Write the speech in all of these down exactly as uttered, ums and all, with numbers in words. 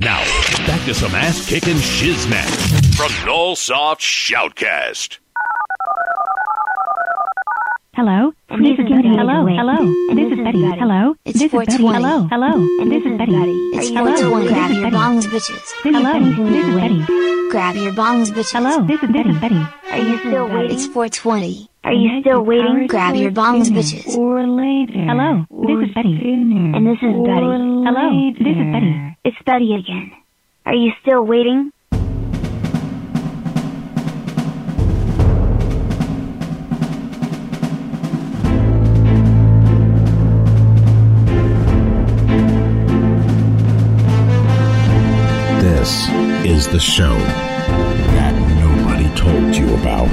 Now, back to some ass-kicking shiznat from Nullsoft Shoutcast. Hello, And this this is is Betty. Betty. Hello, Wait. hello, And this this is is Betty. Betty. Hello, It's this is four Betty. twenty. Hello, hello, And this this is is Betty. Betty. It's Hello, four twenty. this Grab is your Betty. bongs, bitches. This is Hello, Betty. this This is is Betty. Betty. Grab your bongs, bitches. Hello, this is Betty. Betty. Are you still waiting? It's four twenty. Are you still waiting? Grab your bongs, bitches. Or later. Hello, this is Betty. And this is Betty. Hello, this is Betty. It's Betty again. Are you still waiting? This is the show that nobody told you about.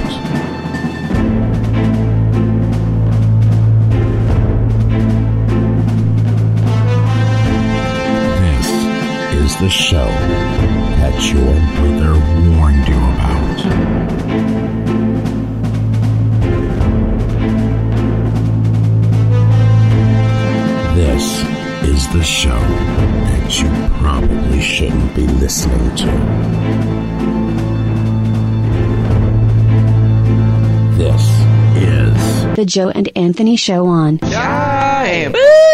This is the show that your mother warned you about. This is the show that you probably shouldn't be listening to. This is The Joe and Anthony Show on. Time.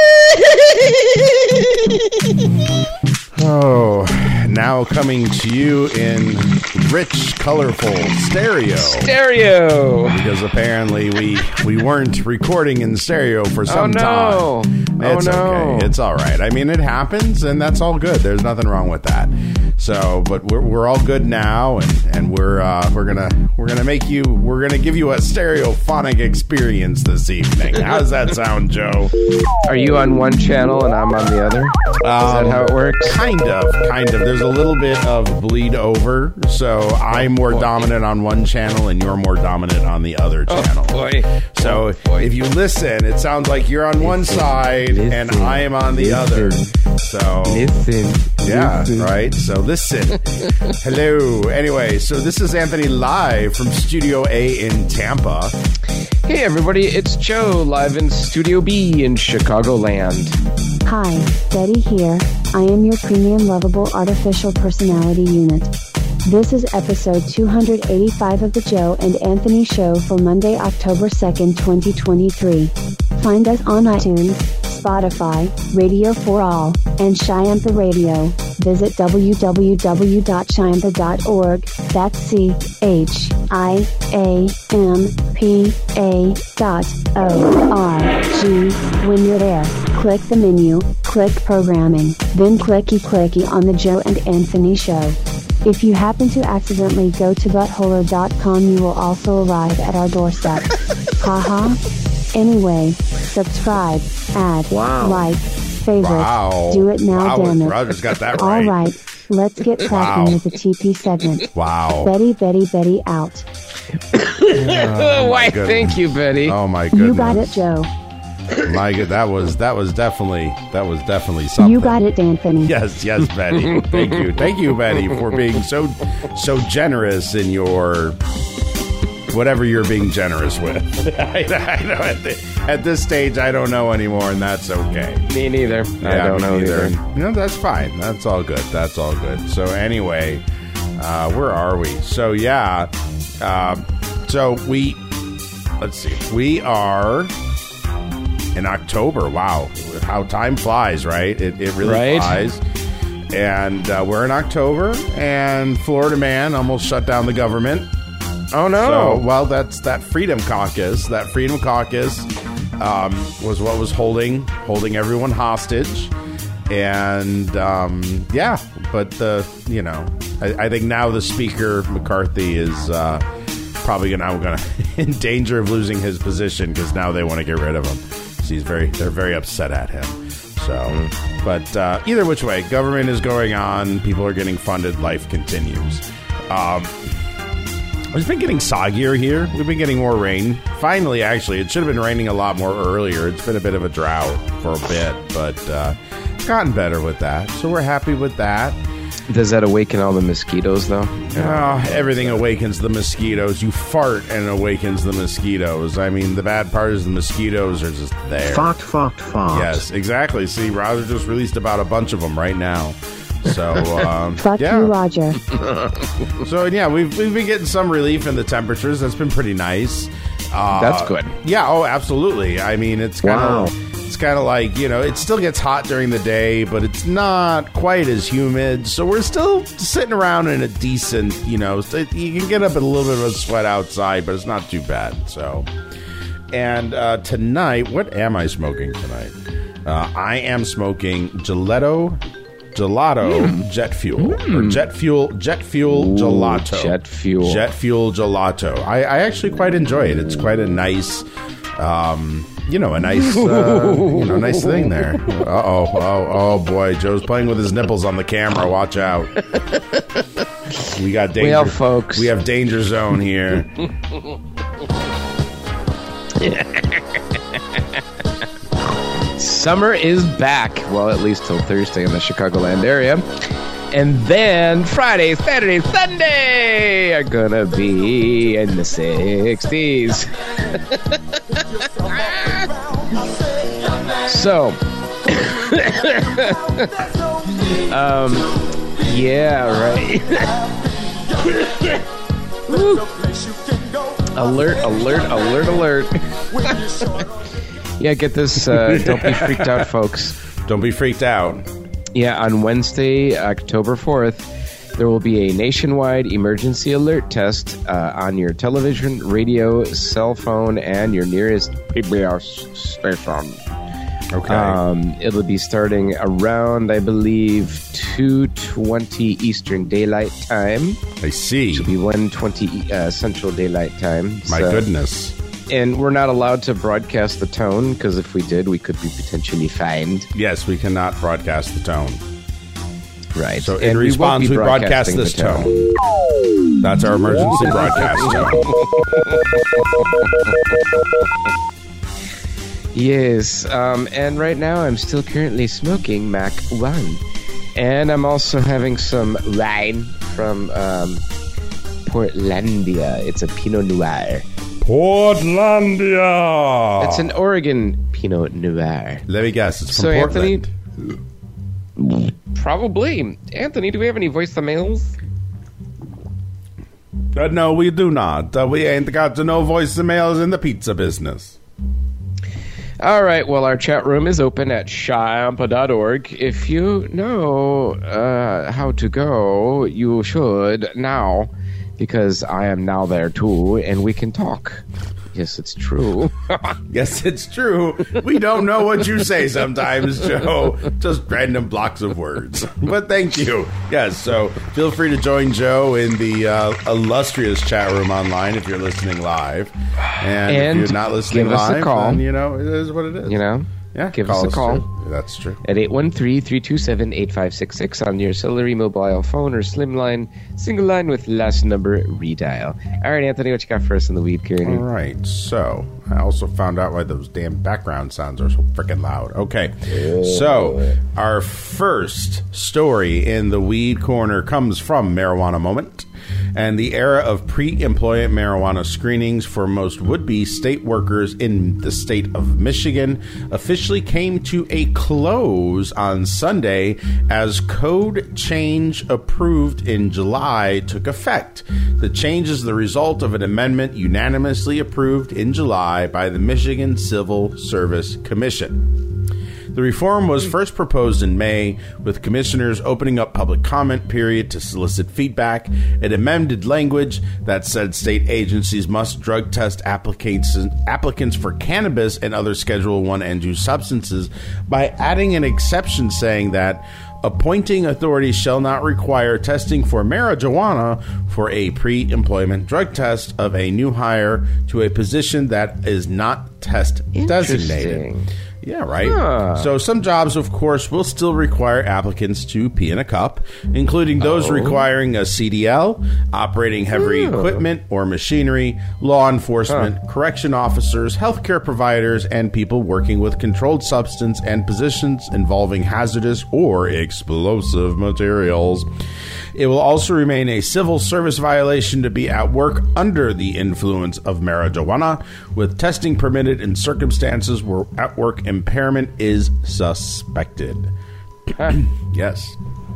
Oh, now coming to you in rich, colorful stereo. Stereo. Because apparently we we weren't recording in stereo for some Oh, no. time. Oh, It's no. okay. It's all right. I mean, it happens, and that's all good. There's nothing wrong with that. So, but we're we're all good now, and and we're uh, we're gonna we're gonna make you we're gonna give you a stereophonic experience this evening. How does that sound, Joe? Are you on one channel and I'm on the other? Is that Um, how it works? Kind of, kind of. There's a little bit of bleed over, so I'm more boy. dominant on one channel and you're more dominant on the other channel. Boy. So Oh, boy. if you listen, it sounds like you're on one side and listen, I am on the other. So Listen. yeah, listen. right. So listen. Hello. Anyway, so this is Anthony live from Studio A in Tampa. Hey, everybody. It's Joe live in Studio B in Chicagoland. Hi, Betty here. I am your premium lovable artificial personality unit. This is episode two hundred eighty-five of the Joe and Anthony Show for Monday, October second, twenty twenty-three. Find us on iTunes, Spotify, Radio for All, and Chiampa Radio. Visit w w w dot chiampa dot org. That's C H I A M P A dot O R G. When you're there, click the menu, click Programming, then clicky clicky on the Joe and Anthony Show. If you happen to accidentally go to buttholer dot com, you will also arrive at our doorstep. Haha. Anyway, subscribe, add, Wow. like, favorite. Wow. Do it now, Wow, damn it. Roger's got that All right. right, let's get cracking Wow. with the T P segment. Wow. Betty, Betty, Betty out. Oh, why, goodness. thank you, Betty. Oh my goodness. You got it, Joe. My good, that was that was definitely that was definitely something. You got it, Anthony. Yes, yes, Betty. Thank you, thank you, Betty, for being so so generous in your whatever you're being generous with. I, I know at, the, at this stage I don't know anymore, and that's okay. Me neither. I Yeah, don't me know neither. either. No, that's fine. That's all good. That's all good. So anyway, uh, where are we? So yeah, uh, so we let's see. We are in October. Wow, how time flies, right? It, it really Right. flies. And uh, we're in October, and Florida man almost shut down the government. Oh, no. So, well, that's that Freedom Caucus. That Freedom Caucus um, was what was holding holding everyone hostage, and um, yeah. But the you know, I, I think now the Speaker McCarthy is uh, probably gonna gonna in danger of losing his position because now they want to get rid of him. So he's very they're very upset at him. So, but uh, either which way, government is going on. People are getting funded. Life continues. Um, It's been getting soggier here. We've been getting more rain. Finally, actually, it should have been raining a lot more earlier. It's been a bit of a drought for a bit, but uh, it's gotten better with that. So we're happy with that. Does that awaken all the mosquitoes, though? Oh, everything awakens the mosquitoes. You fart and it awakens the mosquitoes. I mean, the bad part is the mosquitoes are just there. Fart, fart, fart. Yes, exactly. See, Roger just released about a bunch of them right now. So, um, Fuck yeah. you, Roger. So, yeah, we've, we've been getting some relief in the temperatures. That's been pretty nice. Uh, That's good. Yeah, oh, absolutely. I mean, it's kind of Wow. it's kind of like, you know, it still gets hot during the day, but it's not quite as humid. So we're still sitting around in a decent, you know, you can get up in a little bit of a sweat outside, but it's not too bad. So, and uh, tonight, what am I smoking tonight? Uh, I am smoking Gelato Gelato Mm. Jet Fuel or Jet Fuel Jet Fuel Ooh, Gelato Jet Fuel. Jet Fuel Gelato. I, I actually quite enjoy it. It's quite a nice, um, you know, a nice, uh, you know, nice thing there. Uh oh, oh, oh boy, Joe's playing with his nipples on the camera. Watch out. We got danger, Well, folks. We have danger zone here. Summer is back. Well, at least till Thursday in the Chicagoland area. And then Friday, Saturday, Sunday are gonna be in the sixties. So, um, yeah, right. Alert, alert, alert, alert. Yeah, get this. Uh, don't be freaked out, folks. Don't be freaked out. Yeah, on Wednesday, October fourth, there will be a nationwide emergency alert test uh, on your television, radio, cell phone, and your nearest P B S station. Okay. Um, it'll be starting around, I believe, two twenty Eastern Daylight Time. I see. It'll be one twenty uh, Central Daylight Time. My So- goodness. And we're not allowed to broadcast the tone, because if we did, we could be potentially fined. Yes, we cannot broadcast the tone. Right. So in And we won't response, be we, broadcast broadcasting this the tone. tone. That's our emergency broadcast tone. Yes, um, and right now I'm still currently smoking Mac one. And I'm also having some wine from um, Portlandia. It's a Pinot Noir. Portlandia. It's an Oregon Pinot Noir. Let me guess. It's from So, Portland. Anthony, probably. Anthony, do we have any voicemails? Uh, no, we do not. Uh, we ain't got no voicemails in the pizza business. All right, well, our chat room is open at shampa dot org. If you know uh, how to go, you should now, because I am now there too, and we can talk. Yes, it's true. Yes, it's true. We don't know what you say sometimes, Joe. Just random blocks of words. But thank you. Yes, so feel free to join Joe in the uh, illustrious chat room online if you're listening live. And, And if you're not listening give us a live, call. then, you know, it is what it is. You know? Yeah, Give us a call. too. That's true. At eight one three, three two seven, eight five six six on your celery mobile phone or slimline, single line with last number redial. All right, Anthony, what you got for us in the weed, All Kieran? right, so I also found out why those damn background sounds are so freaking loud. Okay, so our first story in the weed corner comes from Marijuana Moment, and the era of pre-employment marijuana screenings for most would-be state workers in the state of Michigan officially came to a close on Sunday as code change approved in July took effect. The change is the result of an amendment unanimously approved in July by the Michigan Civil Service Commission. The reform was first proposed in May, with commissioners opening up public comment period to solicit feedback. It amended language that said state agencies must drug test applicants applicants for cannabis and other Schedule One and two substances by adding an exception saying that appointing authorities shall not require testing for marijuana for a pre-employment drug test of a new hire to a position that is not test designated. Interesting. Yeah, right. Huh. So some jobs, of course, will still require applicants to pee in a cup, including those Oh. requiring a C D L, operating heavy Oh. equipment or machinery, law enforcement, correction officers, healthcare providers, and people working with controlled substance and positions involving hazardous or explosive materials. It will also remain a civil service violation to be at work under the influence of marijuana, with testing permitted in circumstances where at work impairment is suspected. Yes.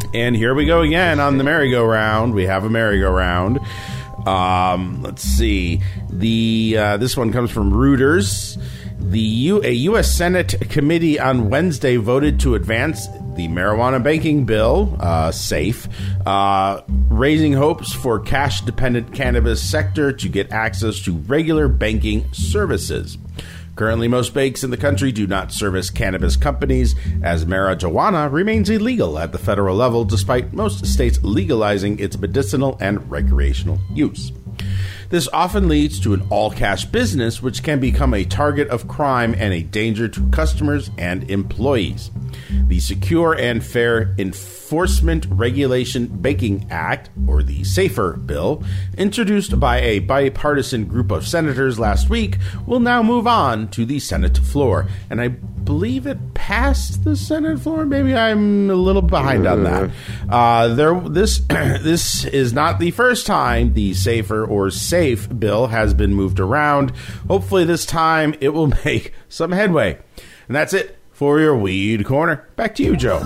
And here we go again on the merry-go-round. We have a merry-go-round. Um, let's see. The uh, this one comes from Reuters. The U- a U S Senate committee on Wednesday voted to advance the marijuana banking bill, uh, SAFE, uh, raising hopes for cash-dependent cannabis sector to get access to regular banking services. Currently, most banks in the country do not service cannabis companies, as marijuana remains illegal at the federal level, despite most states legalizing its medicinal and recreational use. This often leads to an all-cash business, which can become a target of crime and a danger to customers and employees. The Secure and Fair Enforcement Regulation Banking Act, or the SAFER bill, introduced by a bipartisan group of senators last week, will now move on to the Senate floor. And I believe it passed the Senate floor. Maybe I'm a little behind on that. Uh, there, this this is not the first time the SAFER or SAFE bill has been moved around. Hopefully this time it will make some headway. And that's it for your Weed Corner. Back to you, Joe.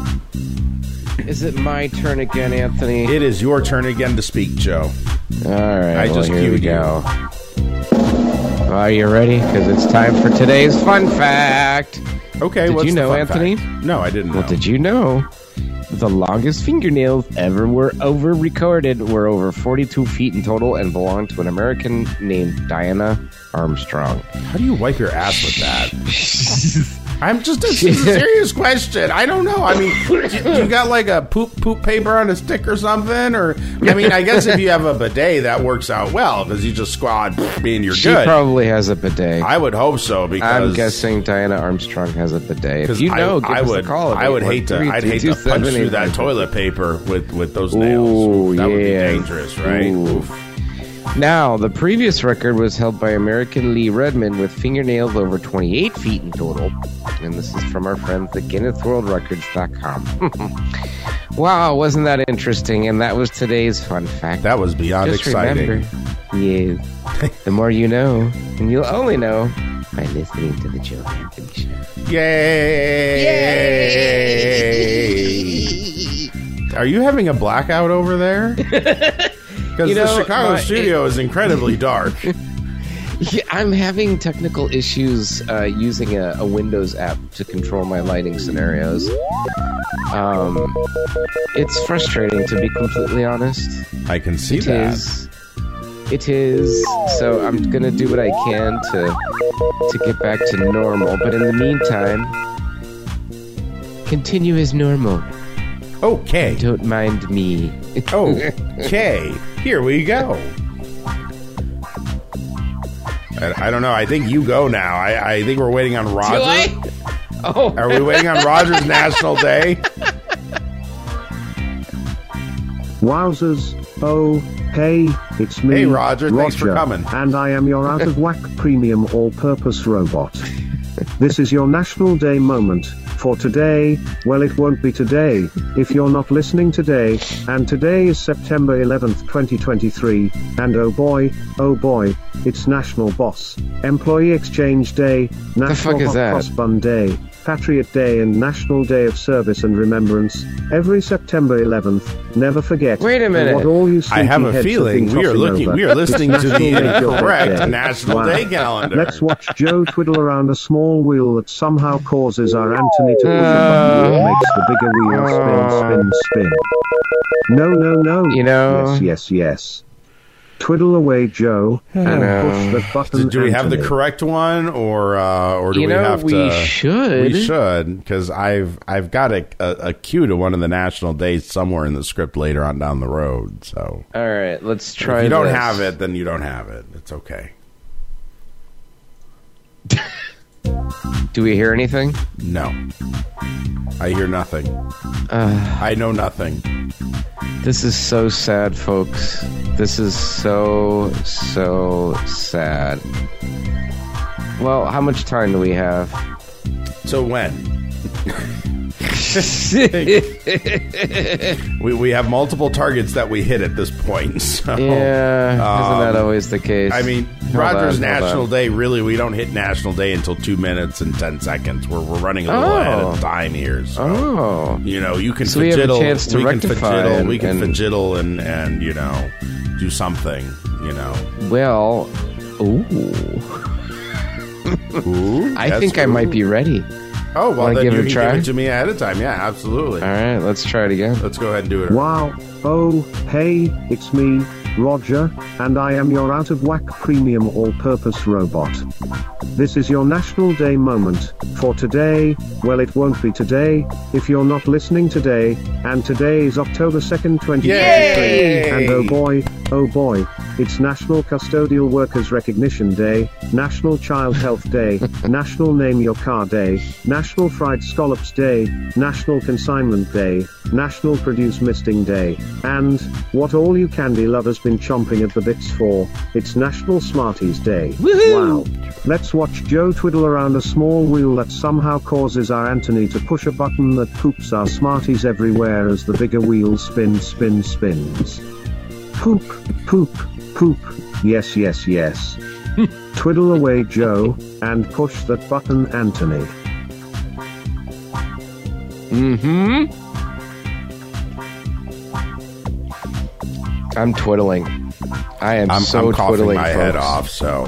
Is it my turn again, Anthony? It is your turn again to speak, Joe. All right. I well, just here cued we you. go. Are you ready? Because it's time for today's fun fact. Okay, Did what's you the know, fun Anthony? fact? No, I didn't know. Well, did you know the longest fingernails ever were over recorded were over forty-two feet in total and belonged to an American named Diana Armstrong? How do you wipe your ass with that? I'm just a serious question. I don't know. I mean, you, you got like a poop poop paper on a stick or something? Or, I mean, I guess if you have a bidet, that works out well because you just squad and you're she good. She probably has a bidet. I would hope so because I'm guessing Diana Armstrong has a bidet. If you know, I, give I us would, a call. I would hate to. I'd hate to punch through that toilet paper with with those nails. Ooh, that yeah. would be dangerous, right? Ooh. Oof. Now, the previous record was held by American Lee Redmond with fingernails over twenty-eight feet in total. And this is from our friends at Guinness World Records dot com. Wow, wasn't that interesting? And that was today's fun fact. That was beyond Just exciting. Remember, yes, the more you know, and you'll only know by listening to the Joe Anthony Show. Yay! Yay! Are you having a blackout over there? Because You the know, Chicago my- studio is incredibly dark. Yeah, I'm having technical issues uh, using a, a Windows app to control my lighting scenarios. Um, it's frustrating, to be completely honest. I can see It that. is. It is. So I'm gonna do what I can to to get back to normal. But in the meantime, continue as normal. Okay. Don't mind me. Okay. Here we go. I, I don't know. I think you go now. I, I think we're waiting on Roger. Do I? Oh. Are we waiting on Roger's National Day? Wowzers, oh, hey, it's me, Hey, Roger, thanks for coming. and I am your out-of-whack premium all-purpose robot. This is your National Day moment. For today, well, it won't be today, if you're not listening today, and today is September eleventh, twenty twenty-three, and oh boy, oh boy, it's National Boss, Employee Exchange Day, National fuck is Hot that? Cross Bun Day, Patriot Day and National Day of Service and Remembrance, every September eleventh, never forget. Wait a and minute. What all you I have a sleepyheads feeling been we are tossing looking. over. We are listening to the National Day incorrect Day. National Wow. Day calendar. Let's watch Joe twiddle around a small wheel that somehow causes our Anthony to push a button that makes the bigger wheel spin, spin, spin. No, no, no. You know- Yes, yes, yes. Twiddle away, Joe, and know. push the button. Do, do we have the Anthony. correct one, or uh, or do You we know, have we to? should. We should, because I've I've got a, a a cue to one of the national days somewhere in the script later on down the road. So All right, let's try. if you don't this. have it, then you don't have it. It's okay. Do we hear anything? No, I hear nothing. Uh, I know nothing. This is so sad, folks. This is so, so sad. Well, how much time do we have? So when? we we have multiple targets that we hit at this point. So, yeah, um, isn't that always the case? I mean, Hold Roger's on, hold National on. Day, really, we don't hit National Day until two minutes and ten seconds. We're, we're running a little Oh. ahead of time here. So, Oh. you know, you can So we have a fidgetal, chance to we can rectify fidgetal, and- we can and- fidgetal and, and, you know, do something, you know. Well, ooh. Ooh, I that's think I cool. might be ready. Oh, well, Wanna then give you it a can try? give it to me ahead of time. Yeah, absolutely. All right, let's try it again. Let's go ahead and do it. Wow, oh, hey, it's me, Roger, and I am your out-of-whack premium all-purpose robot. This is your National Day moment, for today, well it won't be today, if you're not listening today, and today is October second, twenty twenty-three, and oh boy, oh boy, it's National Custodial Workers Recognition Day, National Child Health Day, National Name Your Car Day, National Fried Scallops Day, National Consignment Day, National Produce Misting Day, and, what all you candy lovers been chomping at the bits for, it's National Smarties Day. Wow. Let's watch Joe twiddle around a small wheel that somehow causes our Anthony to push a button that poops our Smarties everywhere as the bigger wheel spins, spins, spins. Poop, poop, poop, yes, yes, yes. Twiddle away, Joe, and push that button, Anthony. Mm-hmm. I'm twiddling. I am I'm, so I'm coughing twiddling, my folks. head off, so.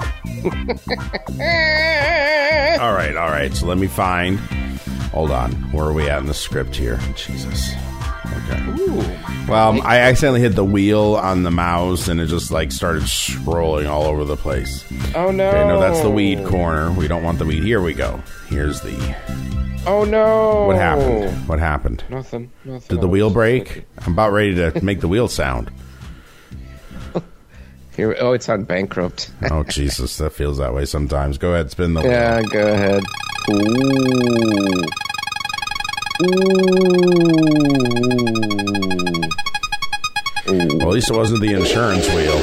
all right, all right. So let me find. Hold on. Where are we at in the script here? Jesus. Okay. Ooh. Well, I accidentally hit the wheel on the mouse, and it just like started scrolling all over the place. Oh no! Okay, no, that's the weed corner. We don't want the weed. Here we go. Here's the. Oh no! What happened? What happened? Nothing. Nothing. Did the I wheel was break? thinking. I'm about ready to make the wheel sound. Here, oh, it's on bankrupt. Oh Jesus, that feels that way sometimes. Go ahead, spin the wheel. Yeah, go ahead. Ooh. Ooh. Well, at least it wasn't the insurance wheel.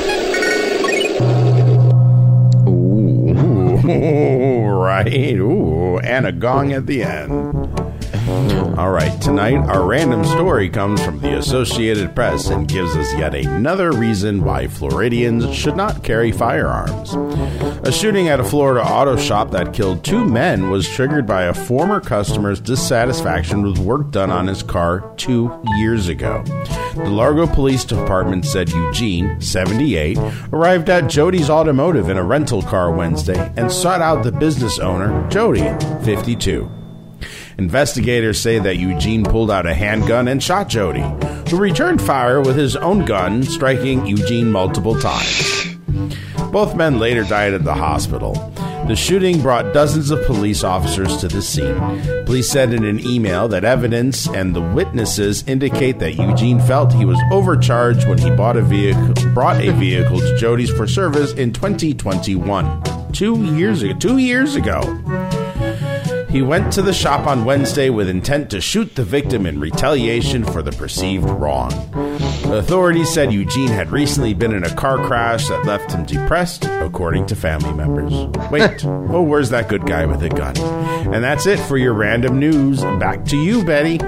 Ooh. Ooh, right. Ooh, and a gong at the end. All right, tonight our random story comes from the Associated Press and gives us yet another reason why Floridians should not carry firearms. A shooting at a Florida auto shop that killed two men was triggered by a former customer's dissatisfaction with work done on his car two years ago. The Largo Police Department said Eugene, seventy-eight, arrived at Jody's Automotive in a rental car Wednesday and sought out the business owner, Jody, fifty-two. Investigators say that Eugene pulled out a handgun and shot Jody, who returned fire with his own gun, striking Eugene multiple times. Both men later died at the hospital. The shooting brought dozens of police officers to the scene. Police said in an email that evidence and the witnesses indicate that Eugene felt he was overcharged when he bought a vehicle, brought a vehicle to Jody's for service in twenty twenty-one. Two years ago. Two years ago. He went to the shop on Wednesday with intent to shoot the victim in retaliation for the perceived wrong. Authorities said Eugene had recently been in a car crash that left him depressed, according to family members. Wait, oh, where's that good guy with a gun? And that's it for your random news. Back to you, Betty.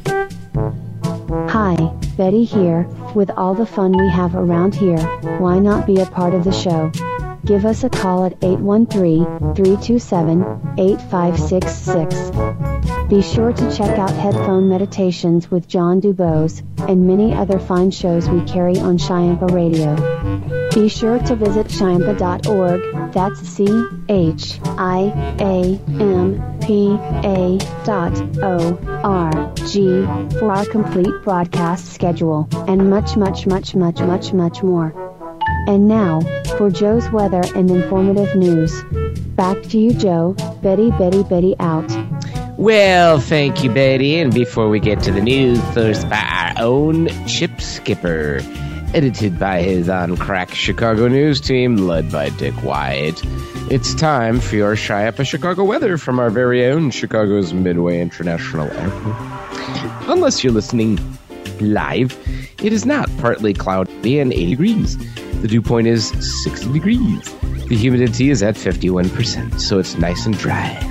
Hi, Betty here. With all the fun we have around here, why not be a part of the show? Give us a call at eight one three, three two seven, eight five six six. Be sure to check out Headphone Meditations with John Dubose, and many other fine shows we carry on Chiampa Radio. Be sure to visit chiampa dot org, that's C H I A M P A dot O R G, for our complete broadcast schedule, and much much much much much much more. And now, for Joe's weather and informative news. Back to you, Joe. Betty, Betty, Betty out. Well, thank you, Betty. And before we get to the news, first by our own Chip Skipper, edited by his on-crack Chicago news team, led by Dick White. It's time for your Chiampa Chicago weather from our very own Chicago's Midway International Airport. Unless you're listening live, it is not partly cloudy and eighty degrees. The dew point is sixty degrees. The humidity is at fifty-one percent, so it's nice and dry.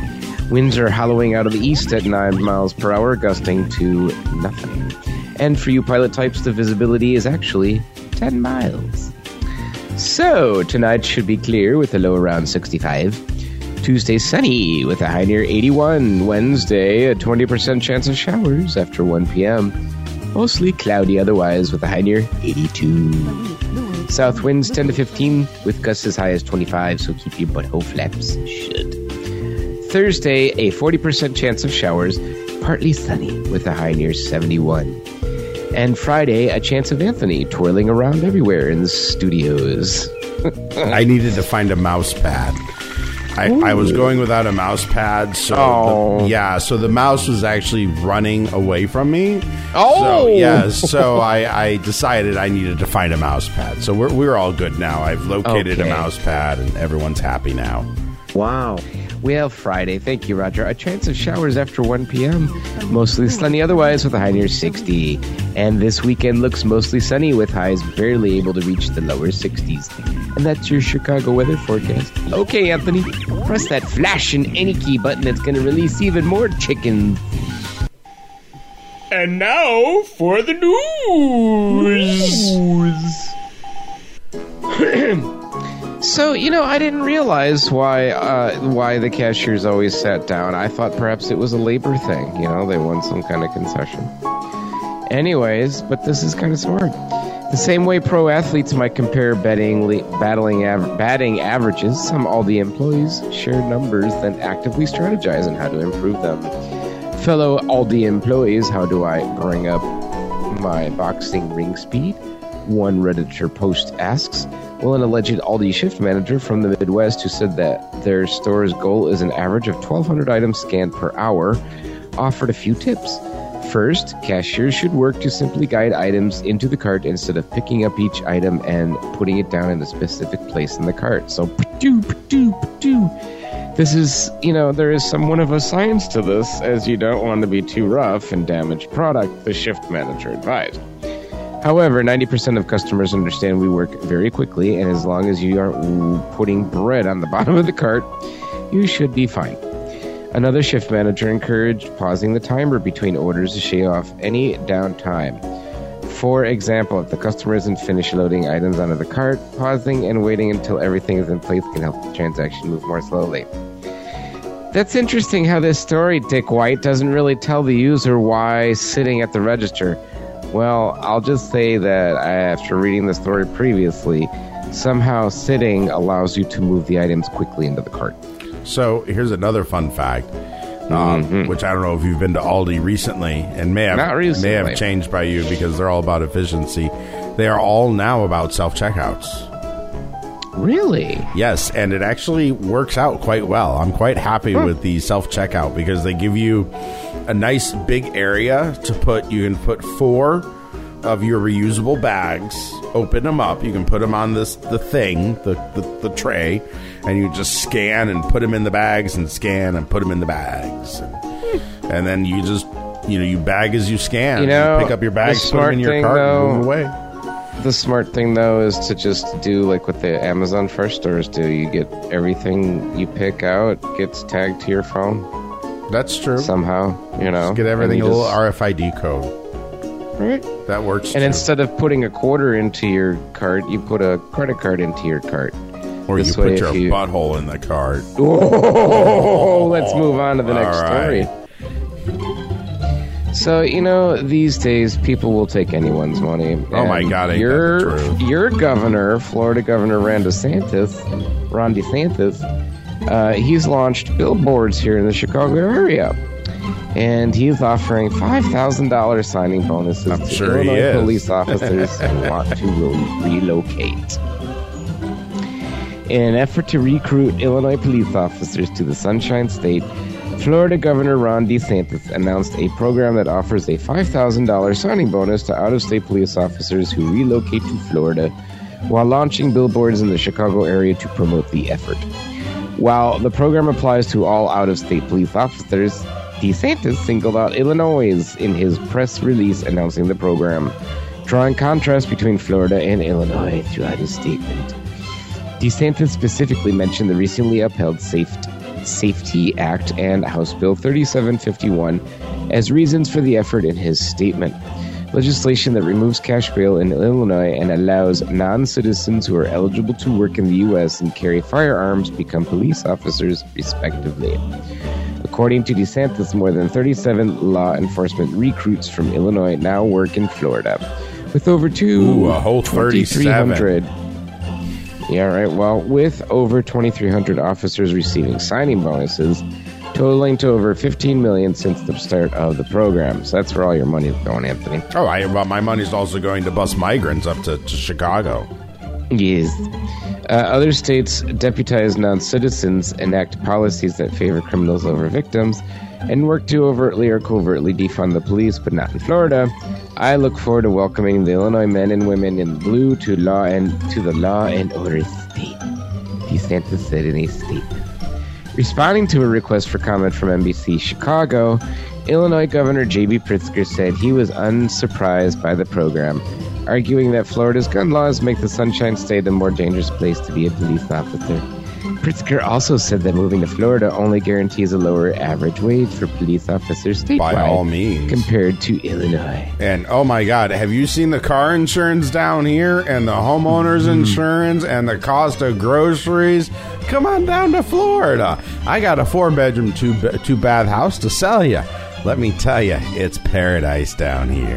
Winds are hollowing out of the east at nine miles per hour, gusting to nothing. And for you pilot types, the visibility is actually ten miles. So, tonight should be clear with a low around sixty-five. Tuesday, sunny with a high near eighty-one. Wednesday, a twenty percent chance of showers after one p.m. Mostly cloudy otherwise with a high near eighty-two. South winds ten to fifteen with gusts as high as twenty-five, so keep your butthole flaps shut. Thursday, a forty percent chance of showers, partly sunny with a high near seventy-one. And Friday, a chance of Anthony twirling around everywhere in the studios. I needed to find a mouse pad. I, I was going without a mouse pad, so Oh. the, yeah, so the mouse was actually running away from me. Oh, so, yeah, so I, I decided I needed to find a mouse pad. So we're we're all good now. I've located Okay. a mouse pad, and everyone's happy now. Wow. Well, Friday, thank you, Roger. A chance of showers after one p.m. Mostly sunny otherwise with a high near sixty. And this weekend looks mostly sunny with highs barely able to reach the lower sixties. And that's your Chicago weather forecast. Okay, Anthony, press that flash and any key button that's going to release even more chickens. And now for the news. So, you know, I didn't realize why uh, why the cashiers always sat down. I thought perhaps it was a labor thing. You know, they won some kind of concession. Anyways, but this is kind of smart. The same way pro athletes might compare betting, le- battling av- batting averages, some Aldi employees share numbers, then actively strategize on how to improve them. Fellow Aldi employees, how do I bring up my boxing ring speed? One Redditor post asks. Well, an alleged Aldi shift manager from the Midwest who said that their store's goal is an average of twelve hundred items scanned per hour offered a few tips. First, cashiers should work to simply guide items into the cart instead of picking up each item and putting it down in a specific place in the cart. So, pa-doo, pa-doo, pa-doo. This is, you know, there is somewhat of a science to this, as you don't want to be too rough and damage product, the shift manager advised. However, ninety percent of customers understand we work very quickly, and as long as you aren't putting bread on the bottom of the cart, you should be fine. Another shift manager encouraged pausing the timer between orders to shave off any downtime. For example, if the customer isn't finished loading items onto the cart, pausing and waiting until everything is in place can help the transaction move more slowly. That's interesting how this story, Dick White, doesn't really tell the user why sitting at the register. Well, I'll just say that after reading the story previously, somehow sitting allows you to move the items quickly into the cart. So here's another fun fact, um, Mhm. which I don't know if you've been to Aldi recently, and may have Not recently. may have changed by you because they're all about efficiency. They are all now about self checkouts. Really? Yes, and it actually works out quite well. I'm quite happy Hmm. with the self checkout because they give you a nice big area to put. You can put four of your reusable bags, open them up. You can put them on this the thing, the, the, the tray, and you just scan and put them in the bags and scan and put them in the bags. And, and then you just, you know, you bag as you scan. You know, pick up your bags, the put them smart in your thing, cart, though- and move away. The smart thing, though, is to just do like what the Amazon Fresh stores do. You get everything you pick out gets tagged to your phone That's true. somehow, you know. Just get everything And a you little just- R F I D code. Right. That works And too. instead of putting a quarter into your cart, you put a credit card into your cart. Or this you way put if your you- butthole in the cart. Oh, let's move on to the next All right. story. So, you know, these days people will take anyone's money. Oh my and God, ain't that your, the truth. your governor, Florida Governor Ron DeSantis, Ron DeSantis, uh, he's launched billboards here in the Chicago area. And he's offering five thousand dollars signing bonuses I'm to sure he Illinois is. police officers who want to re- relocate. In an effort to recruit Illinois police officers to the Sunshine State, Florida Governor Ron DeSantis announced a program that offers a five thousand dollars signing bonus to out-of-state police officers who relocate to Florida while launching billboards in the Chicago area to promote the effort. While the program applies to all out-of-state police officers, DeSantis singled out Illinois in his press release announcing the program, drawing contrast between Florida and Illinois throughout his statement. DeSantis specifically mentioned the recently upheld safe, Safety Act and House Bill thirty-seven fifty-one as reasons for the effort in his statement. Legislation that removes cash bail in Illinois and allows non-citizens who are eligible to work in the U S and carry firearms become police officers, respectively. According to DeSantis, more than thirty-seven law enforcement recruits from Illinois now work in Florida, with over two Ooh, a whole thirty-seven. Yeah, right. Well, with over twenty-three hundred officers receiving signing bonuses, totaling to over fifteen million since the start of the program. So that's where all your money is going, Anthony. Oh, I, well, my money's also going to bus migrants up to, to Chicago. Yes. Uh, other states deputize non-citizens, enact policies that favor criminals over victims, and work to overtly or covertly defund the police, but not in Florida. I look forward to welcoming the Illinois men and women in blue to law and to the law and order state, DeSantis said in a statement. Responding to a request for comment from N B C Chicago, Illinois Governor J B Pritzker said he was unsurprised by the program, arguing that Florida's gun laws make the Sunshine State a more dangerous place to be a police officer. Pritzker also said that moving to Florida only guarantees a lower average wage for police officers statewide. By all means. Compared to Illinois. And, oh my God, have you seen the car insurance down here and the homeowner's mm. insurance and the cost of groceries? Come on down to Florida. I got a four-bedroom, two, two-bath house to sell you. Let me tell you, it's paradise down here.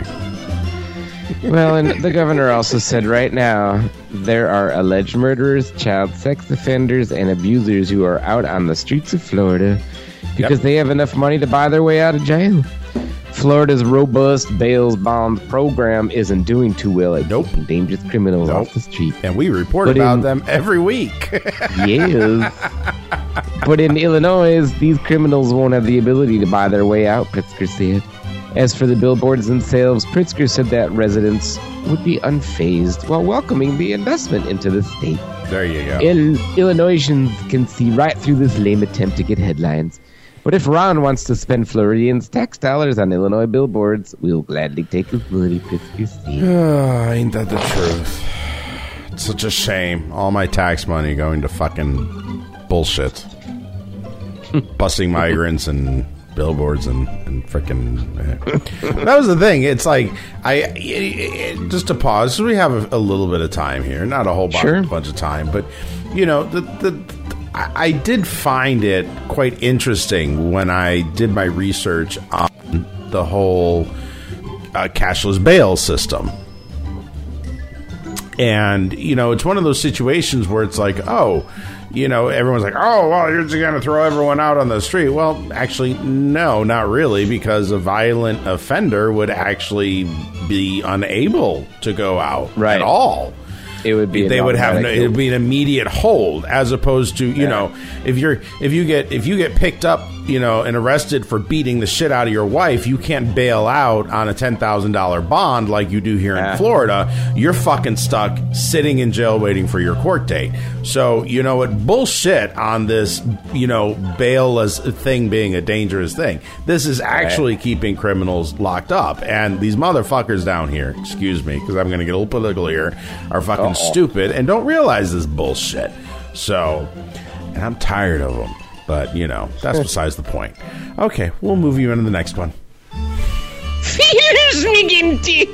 Well, and the governor also said right now there are alleged murderers, child sex offenders, and abusers who are out on the streets of Florida because yep. they have enough money to buy their way out of jail. Florida's robust bail bonds program isn't doing too well at nope. keeping dangerous criminals nope. off the street. And we report but about in, them every week. Yes. But in Illinois, these criminals won't have the ability to buy their way out, Pritzker said. As for the billboards themselves, Pritzker said that residents would be unfazed while welcoming the investment into the state. There you go. Il- Illinoisans can see right through this lame attempt to get headlines. But if Ron wants to spend Floridians' tax dollars on Illinois billboards, we'll gladly take his money, Pritzker said. Ain't that the truth? It's such a shame. All my tax money going to fucking bullshit. Busting migrants and billboards and, and frickin' uh. That was the thing. It's like I it, it, just to pause. We have a, a little bit of time here, not a whole bunch, sure. bunch of time, but you know, the the I, I did find it quite interesting when I did my research on the whole uh, cashless bail system. And you know, it's one of those situations where it's like, oh, you know, everyone's like, oh, well, you're just going to throw everyone out on the street. Well, actually, no, not really, because a violent offender would actually be unable to go out right. at all. It would be. They would have. No, it would be an immediate hold, as opposed to you yeah. know, if you're if you get if you get picked up, you know, and arrested for beating the shit out of your wife, you can't bail out on a ten thousand dollar bond like you do here yeah. in Florida. You're fucking stuck sitting in jail waiting for your court date. So you know what? Bullshit on this. You know, bail as a thing being a dangerous thing. This is actually right. keeping criminals locked up, and these motherfuckers down here. Excuse me, because I'm going to get a little political here. Are fucking. Uh-oh. Stupid and don't realize this bullshit. So, and I'm tired of them. But, you know, that's besides the point. Okay, we'll move you into the next one. Fears McGinty.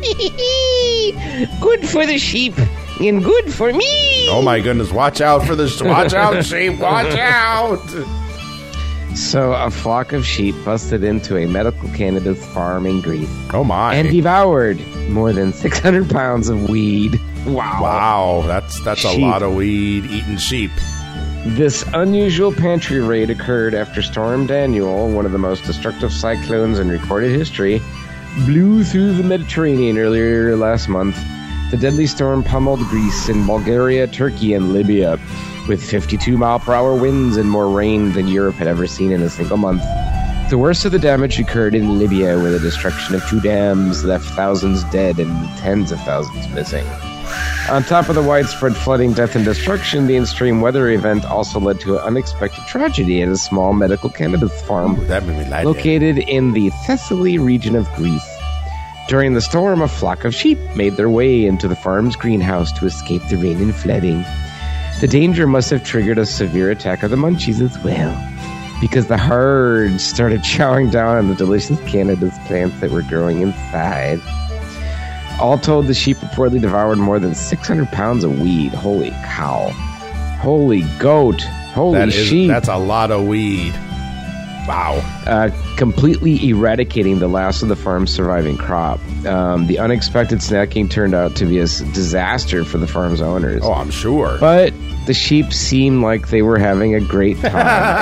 Good for the sheep and good for me. Oh, my goodness. Watch out for this. Watch out, sheep. Watch out. So, a flock of sheep busted into a medical cannabis farm in Greece. Oh, my. And devoured more than six hundred pounds of weed. Wow. Wow, that's that's sheep. A lot of weed eating sheep. This unusual pantry raid occurred after Storm Daniel, one of the most destructive cyclones in recorded history, blew through the Mediterranean earlier last month. The deadly storm pummeled Greece and Bulgaria, Turkey, and Libya with fifty-two mile per hour winds and more rain than Europe had ever seen in a single month. The worst of the damage occurred in Libya, where the destruction of two dams left thousands dead and tens of thousands missing. On top of the widespread flooding, death, and destruction, the extreme weather event also led to an unexpected tragedy at a small medical cannabis farm Ooh, that made me lie located there. in the Thessaly region of Greece. During the storm, a flock of sheep made their way into the farm's greenhouse to escape the rain and flooding. The danger must have triggered a severe attack of the munchies as well, because the herd started chowing down on the delicious cannabis plants that were growing inside. All told, the sheep reportedly devoured more than six hundred pounds of weed. Holy cow. Holy goat. Holy That is, sheep. that's a lot of weed. Wow. Uh, completely eradicating the last of the farm's surviving crop. Um, the unexpected snacking turned out to be a s- disaster for the farm's owners. Oh, I'm sure. But the sheep seemed like they were having a great time,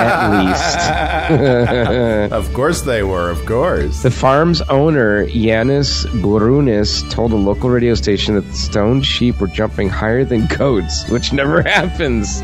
at least. Of course they were, of course. The farm's owner, Yanis Brunis, told a local radio station that the stoned sheep were jumping higher than goats, which never happens.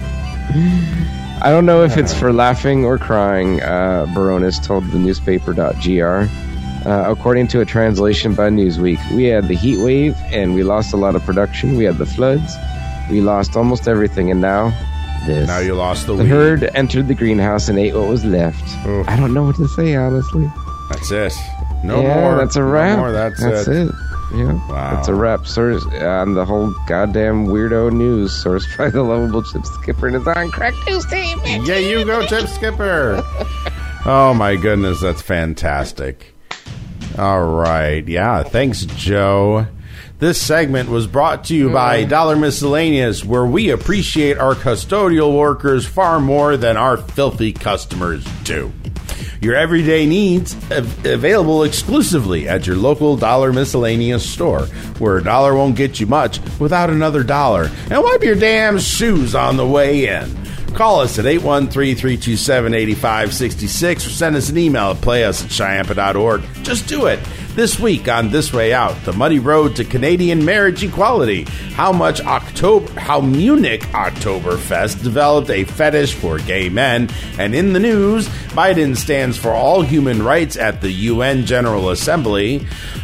I don't know if it's for laughing or crying, uh, Baronis told the newspaper.gr. Uh, according to a translation by Newsweek, we had the heat wave and we lost a lot of production. We had the floods. We lost almost everything, and now this. Now you lost the The weed. herd entered the greenhouse and ate what was left. Oof. I don't know what to say, honestly. That's it. No yeah, more. that's a No wrap. more. That's, That's it. it. Yeah, Wow. that's a wrap. Source on the whole goddamn weirdo news. Sourced by the lovable Chip Skipper and is on Crack News Team. Yeah, you go, Chip Skipper. Oh, my goodness. That's fantastic. All right. Yeah, thanks, Joe. This segment was brought to you by Dollar Miscellaneous, where we appreciate our custodial workers far more than our filthy customers do. Your everyday needs av- available exclusively at your local Dollar Miscellaneous store, where a dollar won't get you much without another dollar. And wipe your damn shoes on the way in. Call us at eight one three, three two seven, eight five six six or send us an email at playus at chiampa dot org. Just do it. This week on This Way Out, the muddy road to Canadian marriage equality, how much October, how Munich Oktoberfest developed a fetish for gay men, and in the news, Biden stands for all human rights at the U N General Assembly.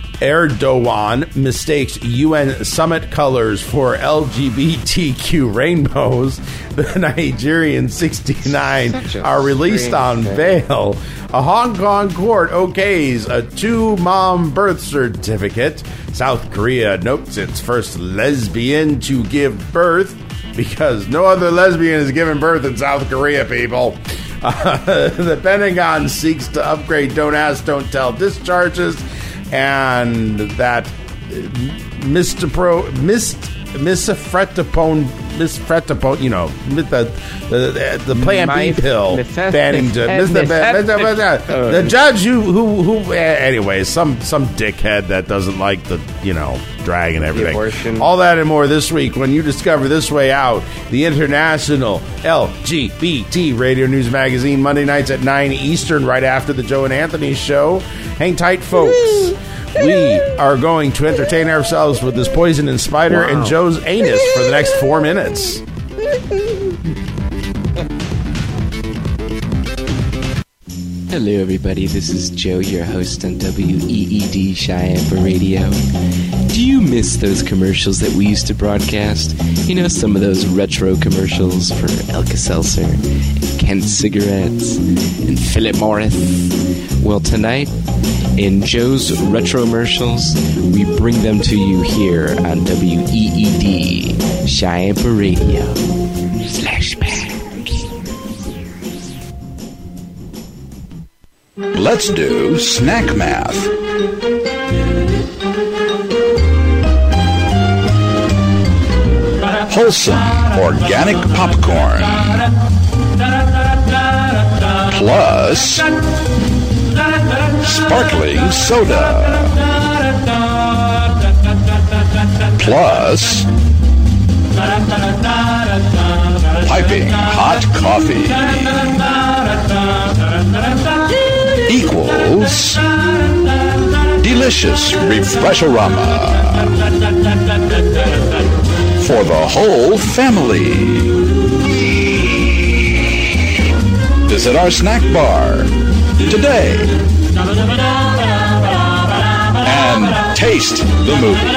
Erdogan mistakes U N summit colors for L G B T Q rainbows. The Nigerian sixty-nine are released on bail. A Hong Kong court okays a two-mom birth certificate. South Korea notes its first lesbian to give birth, because no other lesbian has given birth in South Korea, people. Uh, the Pentagon seeks to upgrade Don't Ask, Don't Tell discharges. And that Mister Pro, Mist, Misafretapone, Misafretapone, you know, the the, the Plan B pill banning to the judge who who who anyway, some some dickhead that doesn't like the you know drag and everything. Abortion. All that and more this week when you discover This Way Out, the international L G B T radio news magazine, Monday nights at nine Eastern, right after the Joe and Anthony show. Hang tight, folks. We are going to entertain ourselves with this poison and spider Wow. and Joe's anus for the next four minutes. Hello, everybody. This is Joe, your host on W E E D Chiampa Radio. Do you miss those commercials that we used to broadcast? You know, some of those retro commercials for Alka-Seltzer, and Kent Cigarettes, and Philip Morris. Well, tonight, in Joe's Retromercials, we bring them to you here on W E E D Chiampa Radio. Flashback. Let's do snack math. Wholesome organic popcorn plus sparkling soda plus piping hot coffee equals delicious refresh-orama for the whole family. Visit our snack bar today and taste the movie.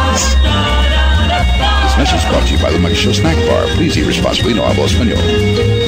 This message is brought to you by the Mike Show Snack Bar. Please eat responsibly. No hablo español.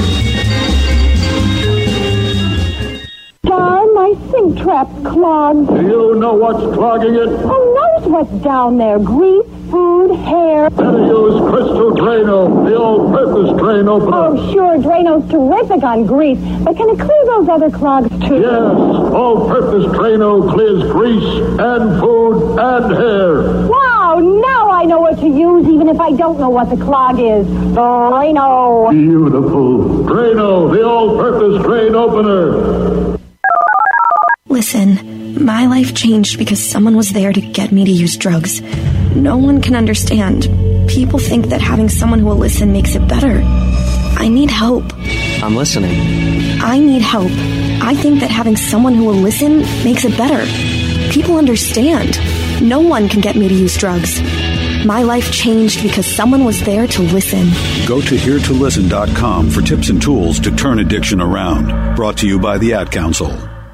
My sink trap's clogged. Do you know what's clogging it? Oh, no, knows what's down there. Grease, food, hair. Better use Crystal Drano, the all-purpose drain opener. Oh, sure, Drano's terrific on grease, but can it clear those other clogs, too? Yes, all-purpose Drano clears grease and food and hair. Wow, now I know what to use, even if I don't know what the clog is. Drano. Beautiful. Drano, the all-purpose drain opener. Listen, my life changed because someone was there to get me to use drugs. No one can understand. People think that having someone who will listen makes it better. I need help. I'm listening. I need help. I think that having someone who will listen makes it better. People understand. No one can get me to use drugs. My life changed because someone was there to listen. Go to here to listen dot com for tips and tools to turn addiction around. Brought to you by the Ad Council.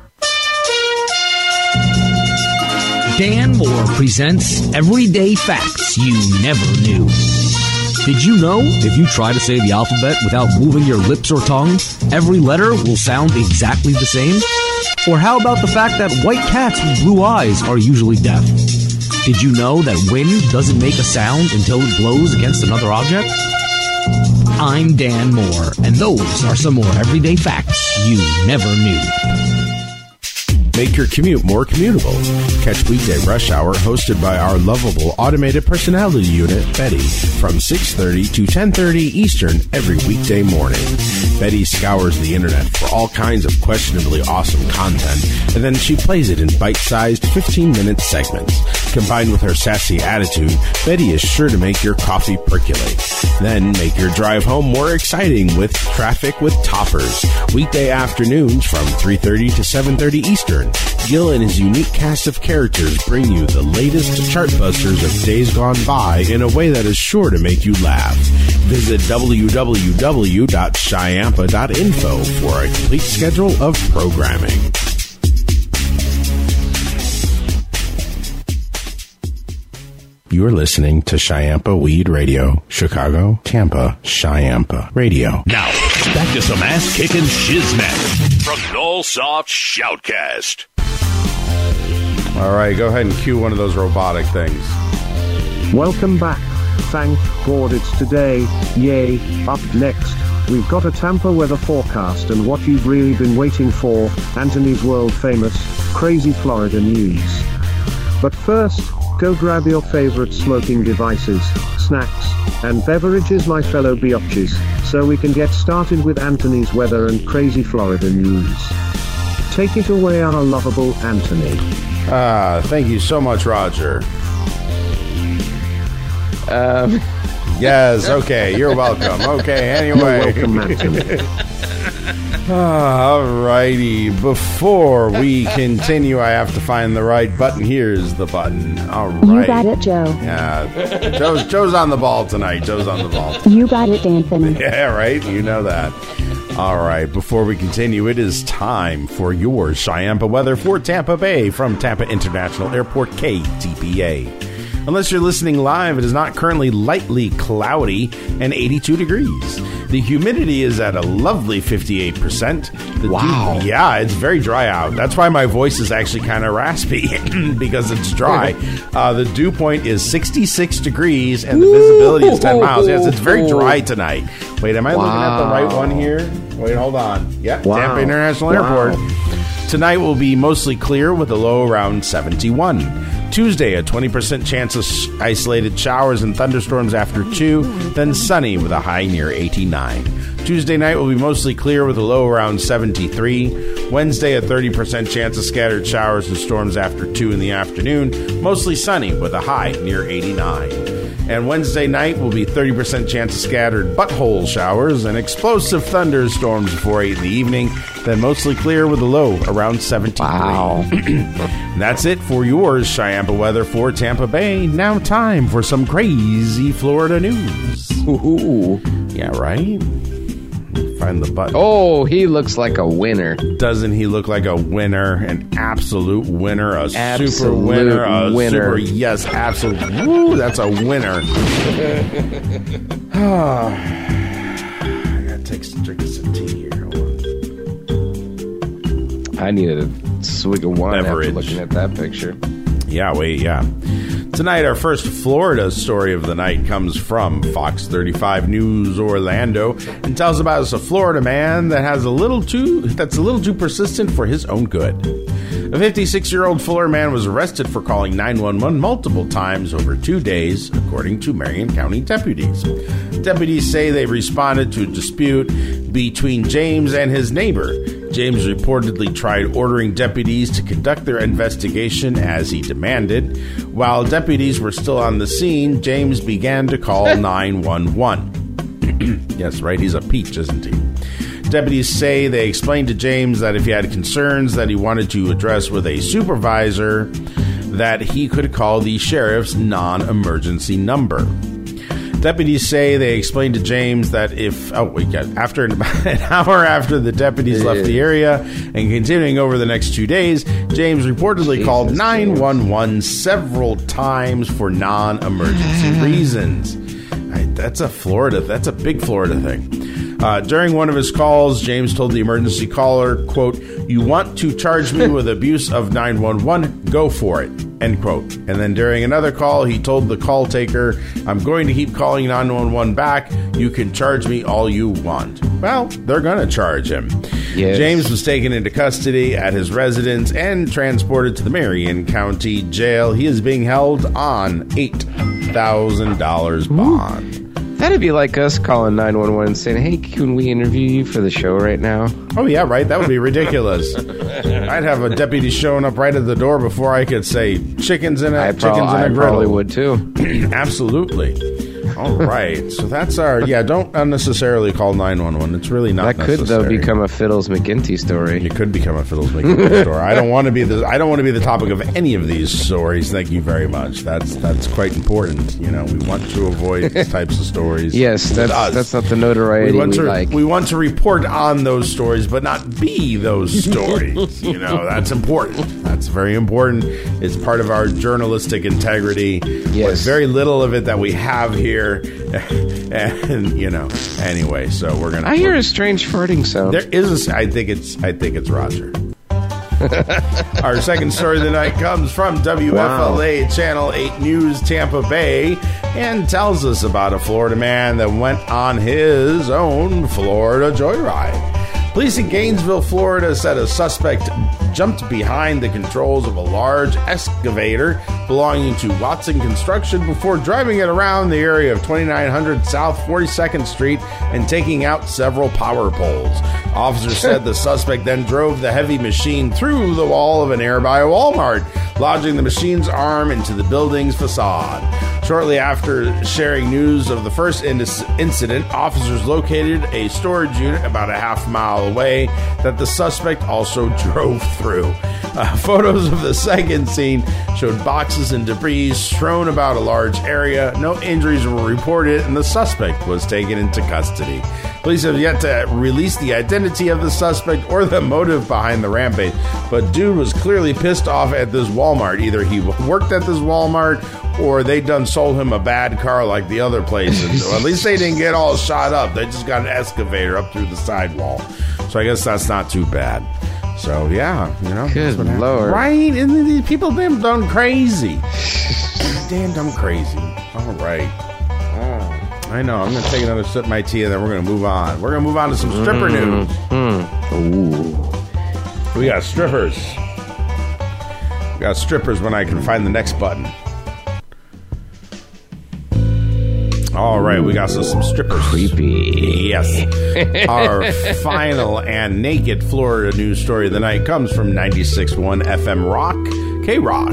Dan Moore presents Everyday Facts You Never Knew. Did you know if you try to say the alphabet without moving your lips or tongue, every letter will sound exactly the same? Or how about the fact that white cats with blue eyes are usually deaf? Did you know that wind doesn't make a sound until it blows against another object? I'm Dan Moore, and those are some more everyday facts you never knew. Make your commute more commutable. Catch Weekday Rush Hour hosted by our lovable automated personality unit, Betty, from six thirty to ten thirty Eastern every weekday morning. Betty scours the internet for all kinds of questionably awesome content, and then she plays it in bite-sized fifteen-minute segments. Combined with her sassy attitude, Betty is sure to make your coffee percolate. Then make your drive home more exciting with Traffic with Toppers. Weekday afternoons from three thirty to seven thirty Eastern. Gil and his unique cast of characters bring you the latest chartbusters of days gone by in a way that is sure to make you laugh. Visit w w w dot shyampa dot info for a complete schedule of programming. You're listening to Shyampa Weed Radio, Chicago, Tampa, Shyampa Radio. Now, back to some ass-kicking shiznit from Nullsoft Shoutcast. All right, go ahead and cue one of those robotic things. Welcome back. Thank God it's today. Yay. Up next, we've got a Tampa weather forecast and what you've really been waiting for, Anthony's world-famous, crazy Florida news. But first, go grab your favorite smoking devices, snacks, and beverages, my fellow biatches, so we can get started with Anthony's weather and crazy Florida news. Take it away, our lovable Anthony. Ah, thank you so much, Roger. Um. Yes, okay, you're welcome. Okay, anyway. You're welcome, Anthony. All righty. Before we continue, I have to find the right button. Here's the button. All right. You got it, Joe. Yeah. Joe's, Joe's on the ball tonight. Joe's on the ball. You got it, Anthony. Yeah, right? You know that. All right. Before we continue, it is time for your Shyampa weather for Tampa Bay from Tampa International Airport, K T P A. Unless you're listening live, it is not currently lightly cloudy and eighty-two degrees. The humidity is at a lovely fifty-eight percent. The wow. Dew, yeah, it's very dry out. That's why my voice is actually kind of raspy, because it's dry. Uh, the dew point is sixty-six degrees, and the visibility is ten miles. Yes, it's very dry tonight. Wait, am I wow. looking at the right one here? Wait, hold on. Yep, wow. Tampa International wow. Airport. Tonight will be mostly clear with a low around seventy-one. Tuesday, a twenty percent chance of isolated showers and thunderstorms after two, then sunny with a high near eighty-nine. Tuesday night will be mostly clear with a low around seventy-three. Wednesday, a thirty percent chance of scattered showers and storms after two in the afternoon, mostly sunny with a high near eighty-nine. And Wednesday night will be thirty percent chance of scattered butthole showers and explosive thunderstorms before eight in the evening, then mostly clear with a low around seventy-three. Wow. That's it for yours, Shyampa weather for Tampa Bay. Now time for some crazy Florida news. Ooh. Yeah, right? Find the button. Oh, he looks like a winner. Doesn't he look like a winner? An absolute winner. A absolute super winner. A winner. Super, yes, absolute. Woo, that's a winner. Oh, I gotta take some, drink some tea here. Hold on. I needed a swig of wine Beverage. after looking at that picture. Yeah, wait, yeah. Tonight, our first Florida story of the night comes from Fox thirty-five News Orlando and tells about a Florida man that has a little too that's a little too persistent for his own good. A fifty-six-year-old Florida man was arrested for calling nine one one multiple times over two days, according to Marion County deputies. Deputies say they responded to a dispute between James and his neighbor. James reportedly tried ordering deputies to conduct their investigation as he demanded. While deputies were still on the scene, James began to call nine one one. Yes, right, he's a peach, isn't he? Deputies say they explained to James that if he had concerns that he wanted to address with a supervisor, that he could call the sheriff's non-emergency number. Deputies say they explained to James that if oh wait, after about an hour after the deputies left the area and continuing over the next two days, James reportedly Jesus called nine one one several times for non-emergency reasons. I, that's a Florida. That's a big Florida thing. Uh, during one of his calls, James told the emergency caller, quote, "You want to charge me with abuse of nine one one? Go for it." End quote. And then during another call, he told the call taker, "I'm going to keep calling nine one one back. You can charge me all you want." Well, they're going to charge him. Yes. James was taken into custody at his residence and transported to the Marion County Jail. He is being held on eight thousand dollars bond. That'd be like us calling nine one one and saying, "Hey, can we interview you for the show right now?" Oh, yeah, right? That would be ridiculous. I'd have a deputy showing up right at the door before I could say chickens in a, I chickens prob- in a I griddle. probably would, too. Absolutely. All right. So that's our... Yeah, don't unnecessarily call nine one one. It's really not That could, necessary. though, become a Fiddles McGinty story. It could become a Fiddles McGinty story. I don't want to be the I don't want to be the topic of any of these stories. Thank you very much. That's that's quite important. You know, we want to avoid these types of stories. Yes, that's that's not the notoriety we, want we to, like. We want to report on those stories, but not be those stories. You know, that's important. That's very important. It's part of our journalistic integrity. Yes. With very little of it that we have here. And, you know, anyway, so we're going to... I hear a strange farting sound. There is a... I think it's, I think it's Roger. Our second story of the night comes from W F L A wow. Channel eight News Tampa Bay and tells us about a Florida man that went on his own Florida joyride. Police in Gainesville, Florida said a suspect jumped behind the controls of a large excavator belonging to Watson Construction before driving it around the area of twenty-nine hundred South forty-second Street and taking out several power poles. Officers said the suspect then drove the heavy machine through the wall of a nearby Walmart, lodging the machine's arm into the building's facade. Shortly after sharing news of the first in- incident, officers located a storage unit about a half mile away that the suspect also drove through. Uh, photos of the second scene showed boxes and debris strewn about a large area. No injuries were reported, and the suspect was taken into custody. Police have yet to release the identity of the suspect or the motive behind the rampage, but dude was clearly pissed off at this Walmart. Either he worked at this Walmart or they done sold him a bad car like the other places. Or at least they didn't get all shot up. They just got an excavator up through the sidewall. So I guess that's not too bad. So, yeah, you know. Good Lord. Right? And these people damn done crazy. Damn dumb crazy. All right. Oh, I know. I'm going to take another sip of my tea and then we're going to move on. We're going to move on to some stripper news. Mm-hmm. Ooh. We got strippers. We got strippers when I can find the next button. All right, we got some, some strippers. Creepy. Yes. Our final and naked Florida news story of the night comes from ninety-six point one F M Rock, K-Rock.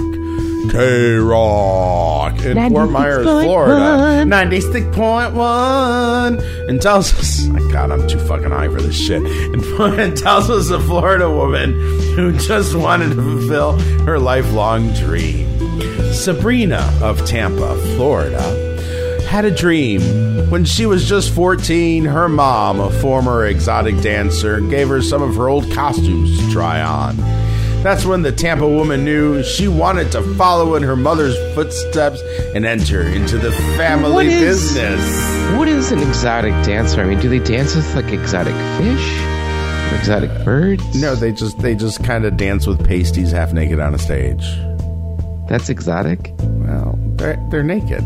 K-Rock in Fort Myers, Florida. ninety-six point one. And tells us, my God, I'm too fucking high for this shit. And tells us a Florida woman who just wanted to fulfill her lifelong dream. Sabrina of Tampa, Florida, had a dream. When she was just fourteen, her mom, a former exotic dancer, gave her some of her old costumes to try on. That's when the Tampa woman knew she wanted to follow in her mother's footsteps and enter into the family What is- business. What is an exotic dancer? I mean, do they dance with like exotic fish? Or exotic birds? No, they just they just kind of dance with pasties half naked on a stage. That's exotic? Well, They're, they're naked.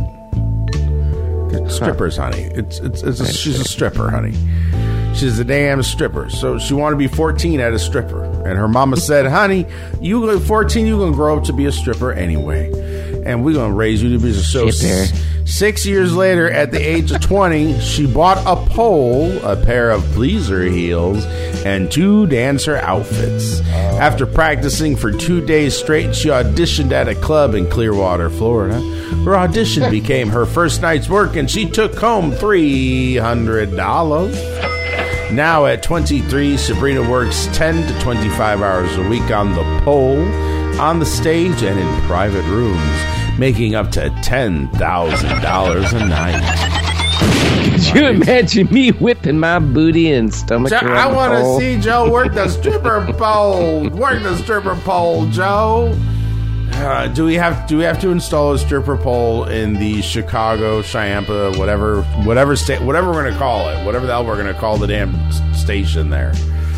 They're strippers, huh. honey. It's it's, it's a, she's a stripper, honey. She's a damn stripper. So she wanted to be fourteen at a stripper. And her mama said, honey, you fourteen, you're going to grow up to be a stripper anyway. And we're going to raise you to be a so s- Six years later, at the age of twenty, she bought a pole, a pair of pleaser heels, and two dancer outfits. After practicing for two days straight, she auditioned at a club in Clearwater, Florida. Her audition became her first night's work, and she took home three hundred dollars. Now at twenty-three, Sabrina works ten to twenty-five hours a week on the pole, on the stage, and in private rooms, making up to ten thousand dollars a night. Could you imagine me whipping my booty and stomach Joe, around I the want to pole? see Joe work the stripper pole. Work the stripper pole, Joe. Uh, do we have do we have to install a stripper pole in the Chicago, Chiampa, whatever whatever state, whatever we're gonna call it, whatever the hell we're gonna call the damn s- station there?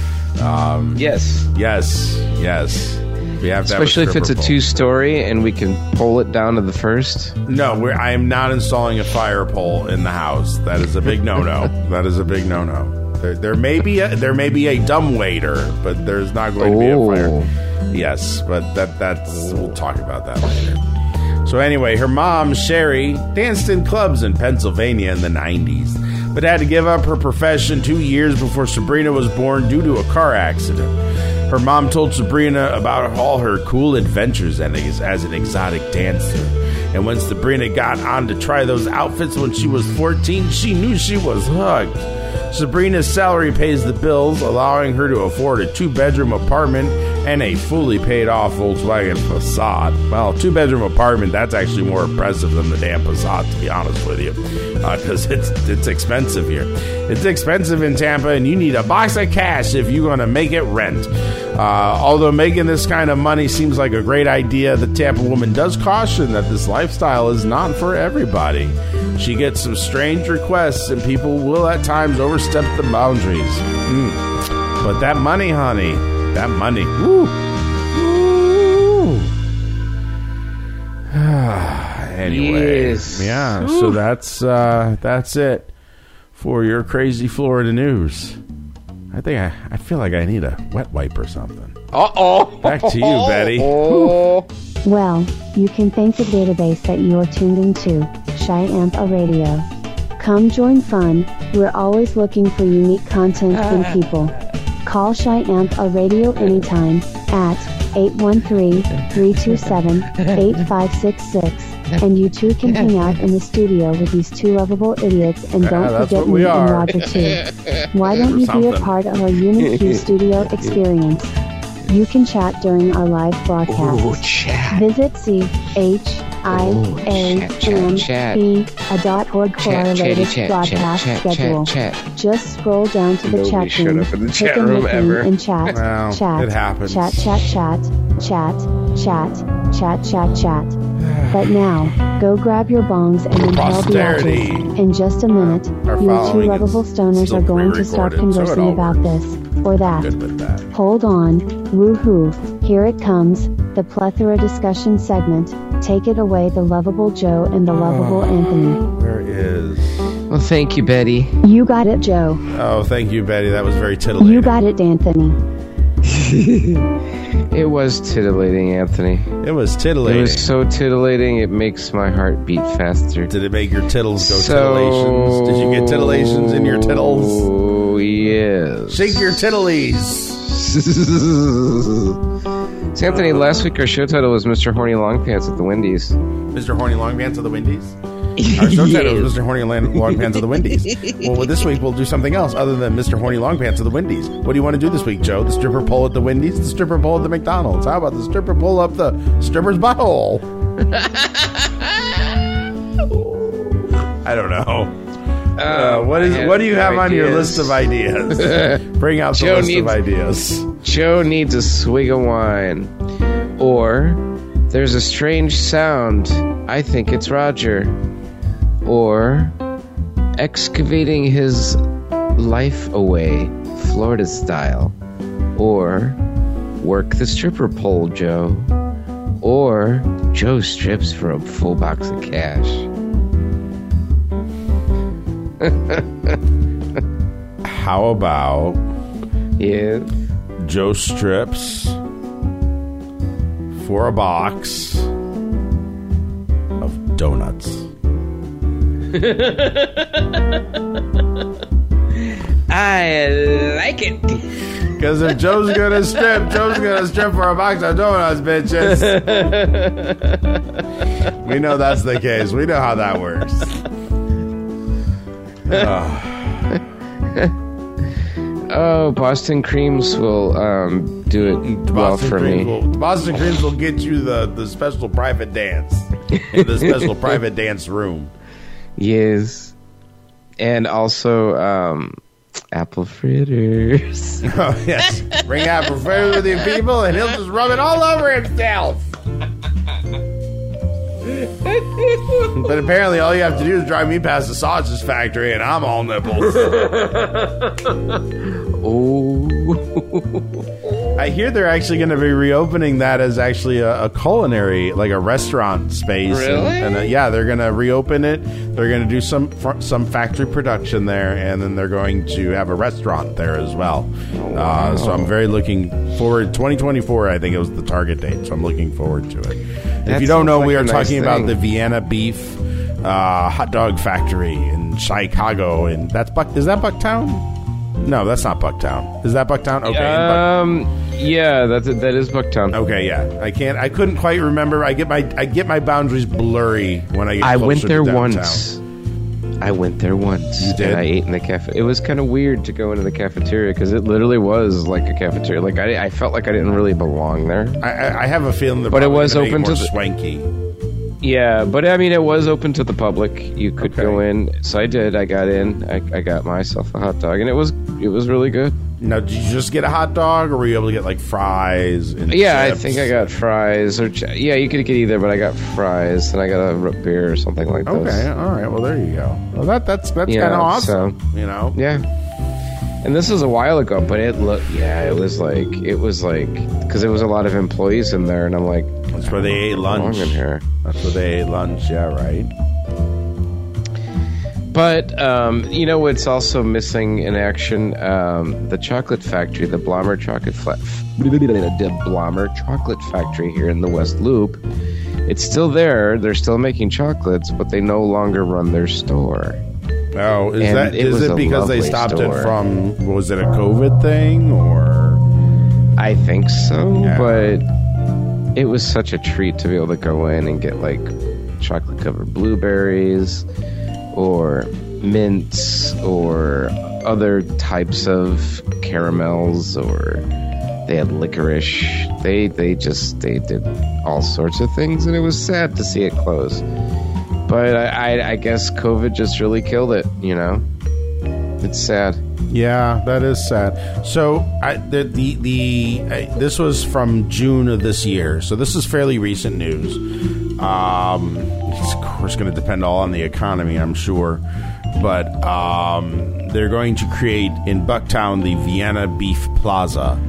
Um, yes, yes, yes. We have to, especially have a if it's a pole. two-story and we can pull it down to the first. No, we're, I am not installing a fire pole in the house. That is a big no-no. That is a big no-no. There, there may be a there may be a dumb waiter, but there's not going to be a fire. Yes, but that that's we'll talk about that later. So anyway, her mom Sherry danced in clubs in Pennsylvania in the nineties, but had to give up her profession two years before Sabrina was born due to a car accident. Her mom told Sabrina about all her cool adventures as, as an exotic dancer. And when Sabrina got on to try those outfits when she was fourteen, she knew she was hooked. Sabrina's salary pays the bills, allowing her to afford a two-bedroom apartment and a fully paid-off Volkswagen Passat. Well, two-bedroom apartment, that's actually more impressive than the damn Passat, to be honest with you, because uh, it's it's expensive here. It's expensive in Tampa, and you need a box of cash if you're going to make it rent. Uh, although making this kind of money seems like a great idea, the Tampa woman does caution that this lifestyle is not for everybody. She gets some strange requests, and people will at times overstep the boundaries. Mm. But that money, honey, that money. Woo. Woo. Anyway, Yes. yeah. Ooh. So that's uh, that's it for your crazy Florida news. I think I, I feel like I need a wet wipe or something. Uh-oh. Back to you, Betty. Oh. Well, you can thank the database that you are tuned into, Chiampa Radio. Come join fun, we're always looking for unique content and people. Call Chiampa Radio anytime at eight one three, three two seven, eight five six six. And you too can hang out in the studio with these two lovable idiots, and don't Yeah, that's forget what we me and are. Roger too. Why don't you be a Something. part of our UniQ studio experience? You can chat during our live broadcast. Ooh, chat. Visit C H I A M P dot org for our Chat, chatty, latest chat, broadcast chat, chat, schedule. chat, chat. Just scroll down to the Nobody chat showed room, up in the pick chat a room nickname ever. and chat, Well, chat, it happens. chat, chat, chat, chat, chat, chat, chat, chat. But now, go grab your bongs and inhale the Posterity. ashes. In just a minute, Our you two following lovable is stoners still are going to start pre-recorded, so it conversing all about works. this or that. Good with that. Hold on, woohoo, here it comes, the plethora discussion segment. Take it away, the lovable Joe and the lovable Anthony. Where is... Well, thank you, Betty. You got it, Joe. Oh, thank you, Betty. That was very titillating. You got it, Anthony. It was titillating, Anthony. It was It titillating. was so titillating, it makes my heart beat faster. Did it make your tittles go So- titillations? Did you get titillations in your tittles? Oh, yes. Shake your tittlies. So, Anthony, last week our show title was Mister Horny Longpants at the Wendy's. Mister Horny Longpants of the Wendy's? Our show title is Mister Horny Lan- Longpants of the Wendy's. Well, well, this week we'll do something else other than Mister Horny Longpants of the Wendy's. What do you want to do this week, Joe? The stripper pole at the Wendy's? The stripper pole at the McDonald's? How about the stripper pole up the stripper's butthole? I don't know. Uh, what is? I What do you have no on your ideas. list of ideas? Bring out the Joe list needs- of ideas. Joe needs a swig of wine. Or, there's a strange sound. I think it's Roger. Or, excavating his life away, Florida style. Or, work the stripper pole, Joe. Or Joe strips for a full box of cash. How about yeah, Joe strips for a box of donuts? I like it. Because if Joe's gonna strip, Joe's gonna strip for a box of donuts, bitches. We know that's the case. We know how that works. Oh. Oh, Boston Creams will um, do it Boston well for Creams me. Will, Boston Creams will get you the, the special private dance in the special private dance room. Yes. And also um, apple fritters. Oh, yes. Bring apple fritters with you people, and he'll just rub it all over himself. But apparently all you have to do is drive me past the sausage factory and I'm all nipples. Oh. I hear they're actually going to be reopening that as actually a, a culinary, like a restaurant space. Really? And, and uh, yeah, they're going to reopen it. They're going to do some some factory production there, and then they're going to have a restaurant there as well. Oh, wow. uh, so I'm very looking forward. twenty twenty-four, I think it was the target date, so I'm looking forward to it. That if you don't know, sounds we like are a nice talking about thing. the Vienna Beef uh, hot dog factory in Chicago, and that's Buck. Is that Bucktown? No, that's not Bucktown. Is that Bucktown? Okay. Um. Yeah, that's that is Bucktown. Okay. Yeah. I can't. I couldn't quite remember. I get my I get my boundaries blurry when I get I closer went there to downtown. once. I went there once. You did? And I ate in the cafe. It was kind of weird to go into the cafeteria because it literally was like a cafeteria. Like I, I felt like I didn't really belong there. I, I- I have a feeling that, But it was probably open more to the- swanky. Yeah, but I mean, it was open to the public. You could go in, so I did. I got in. I, I got myself a hot dog, and it was it was really good. Now, did you just get a hot dog, or were you able to get like fries? And Yeah, I chips? think I got fries, or ch- yeah, you could get either, but I got fries, and I got a root beer or something like that. Okay, all right. Well, there you go. Well, that that's that's Yeah, kind of awesome. so- you know. Yeah. And this was a while ago, but it looked, yeah, it was like, it was like, because there was a lot of employees in there, and I'm like, That's where they ate lunch. in here. That's where they ate lunch. Yeah, right. But, um, you know what's also missing in action? Um, the chocolate factory, the Blommer Chocolate Fla- the Blommer Chocolate Factory here in the West Loop. It's still there. They're still making chocolates, but they no longer run their store. Oh, is And that it is was it a because they lovely stopped store. it from? Was it a COVID thing or? I think so, Yeah. but it was such a treat to be able to go in and get like chocolate covered blueberries or mints or other types of caramels, or they had licorice. They they just they did all sorts of things, and it was sad to see it close. But I, I, I guess COVID just really killed it, you know? It's sad. Yeah, that is sad. So I, the the, the uh, this was from June of this year, so this is fairly recent news. Um, it's of course going to depend all on the economy, I'm sure, but um, they're going to create in Bucktown the Vienna Beef Plaza.